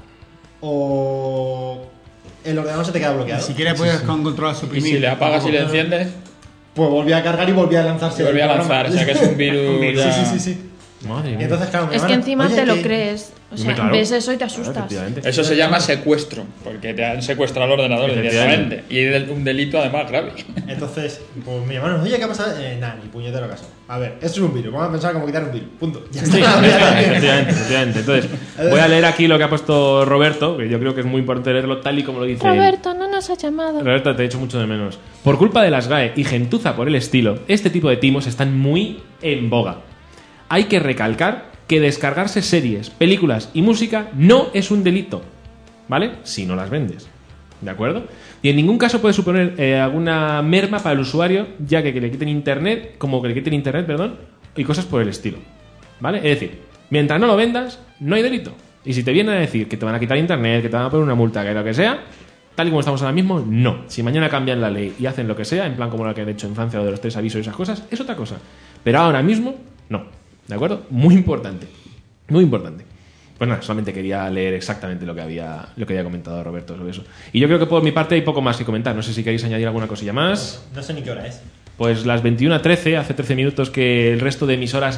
o el ordenador se te queda Ni bloqueado. siquiera puedes con control Y suprimir. si le apagas y le Tampoco. enciendes, Pues volví a cargar y volví a lanzarse. se volvía a el lanzar. O programa. sea que es un virus. ya- Sí, sí, sí, sí. Madre Y mía. entonces, claro, me Es que llamaron, encima "Oye, te lo que- crees. O sea, Hombre, claro. ves eso y te Claro, asustas. efectivamente. Eso se llama secuestro, porque te han secuestrado el ordenador Efectivamente. directamente. Y es un delito además grave. Entonces, pues me llamaron, oye, ¿qué ha pasado? Eh, nada, ni puñetero caso. A ver, esto es un virus, vamos a pensar cómo quitar un virus. Punto. Ya está. Sí, efectivamente, efectivamente. Entonces, voy a leer aquí lo que ha puesto Roberto, que yo creo que es muy importante leerlo tal y como lo dice él. Roberto, no nos ha llamado. Roberto, te he hecho mucho de menos. Por culpa de las G A E y gentuza por el estilo, este tipo de timos están muy en boga. Hay que recalcar que descargarse series, películas y música no es un delito, ¿vale? Si no las vendes, ¿de acuerdo? Y en ningún caso puede suponer eh, alguna merma para el usuario, ya que, que le quiten internet, como que le quiten internet, perdón, y cosas por el estilo, ¿vale? Es decir, mientras no lo vendas, no hay delito. Y si te vienen a decir que te van a quitar internet, que te van a poner una multa, que lo que sea, tal y como estamos ahora mismo, no. Si mañana cambian la ley y hacen lo que sea, en plan como lo que han hecho en Francia o de los tres avisos y esas cosas, es otra cosa. Pero ahora mismo, no. ¿De acuerdo? Muy importante. Muy importante. Pues nada, solamente quería leer exactamente lo que había lo que había comentado Roberto sobre eso. Y yo creo que por mi parte hay poco más que comentar. No sé si queréis añadir alguna cosilla más. No sé ni qué hora es. Pues las veintiuna trece, hace trece minutos que el resto de emisoras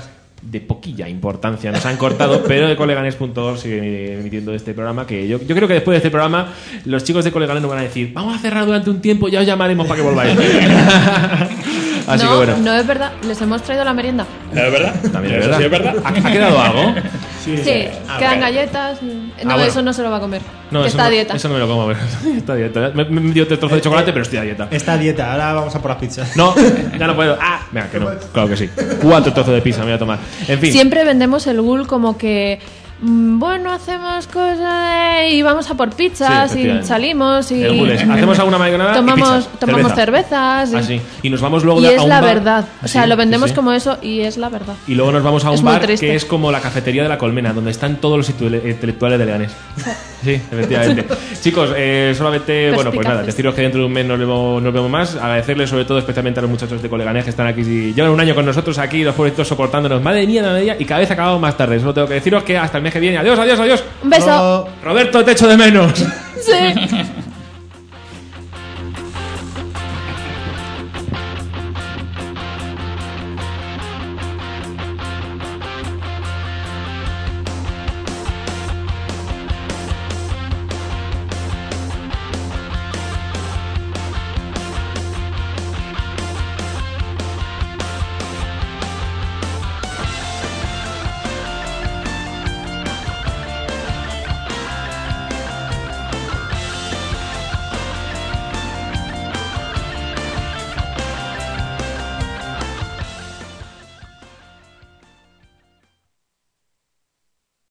de poquilla importancia nos han cortado, pero de coleganes punto org sigue emitiendo este programa, que yo, yo creo que después de este programa los chicos de Coleganes nos van a decir, vamos a cerrar durante un tiempo, ya os llamaremos para que volváis. Así no, que bueno. no es verdad, les hemos traído la merienda. ¿Es verdad? También es ¿Eso verdad. sí es verdad? ¿Ha, ha quedado algo? Sí, Ah, quedan bueno. galletas. No, Ah, bueno. eso no se lo va a comer. No, que eso está no, a dieta. Eso no me lo como, pero está a dieta. Me, me dio otro trozo de chocolate, pero estoy a dieta. Esta dieta, ahora vamos a por las pizzas. No, ya no puedo. Ah, venga, que no. Claro que sí. Cuatro trozos de pizza me voy a tomar. En fin. Siempre vendemos el ghoul como que mm, bueno, hacemos cosas y vamos a por pizzas Sí, y efectivamente. salimos y El Gules. Hacemos alguna mariconada y tomamos, pizzas, tomamos cerveza. cervezas y, Así. Y nos vamos luego y de- es a un la bar. verdad. O sea, Sí, lo vendemos sí, sí. como eso y es la verdad. Y luego nos vamos a un Es muy bar triste. que es como la cafetería de la Colmena, donde están todos los intele- intelectuales de Leganés. Sí, efectivamente. Chicos, eh, solamente, bueno, pues nada, Perspicaces. deciros que dentro de un mes nos vemos, nos vemos más. Agradecerles sobre todo especialmente a los muchachos de Coleganés que están aquí, y llevan un año con nosotros aquí, los pobrecitos soportándonos. Madre mía, madre mía, y cada vez acabamos más tarde. Solo tengo que deciros que hasta el mes que viene. Adiós, adiós, adiós. Un beso. No. Roberto, te echo de menos. Sí.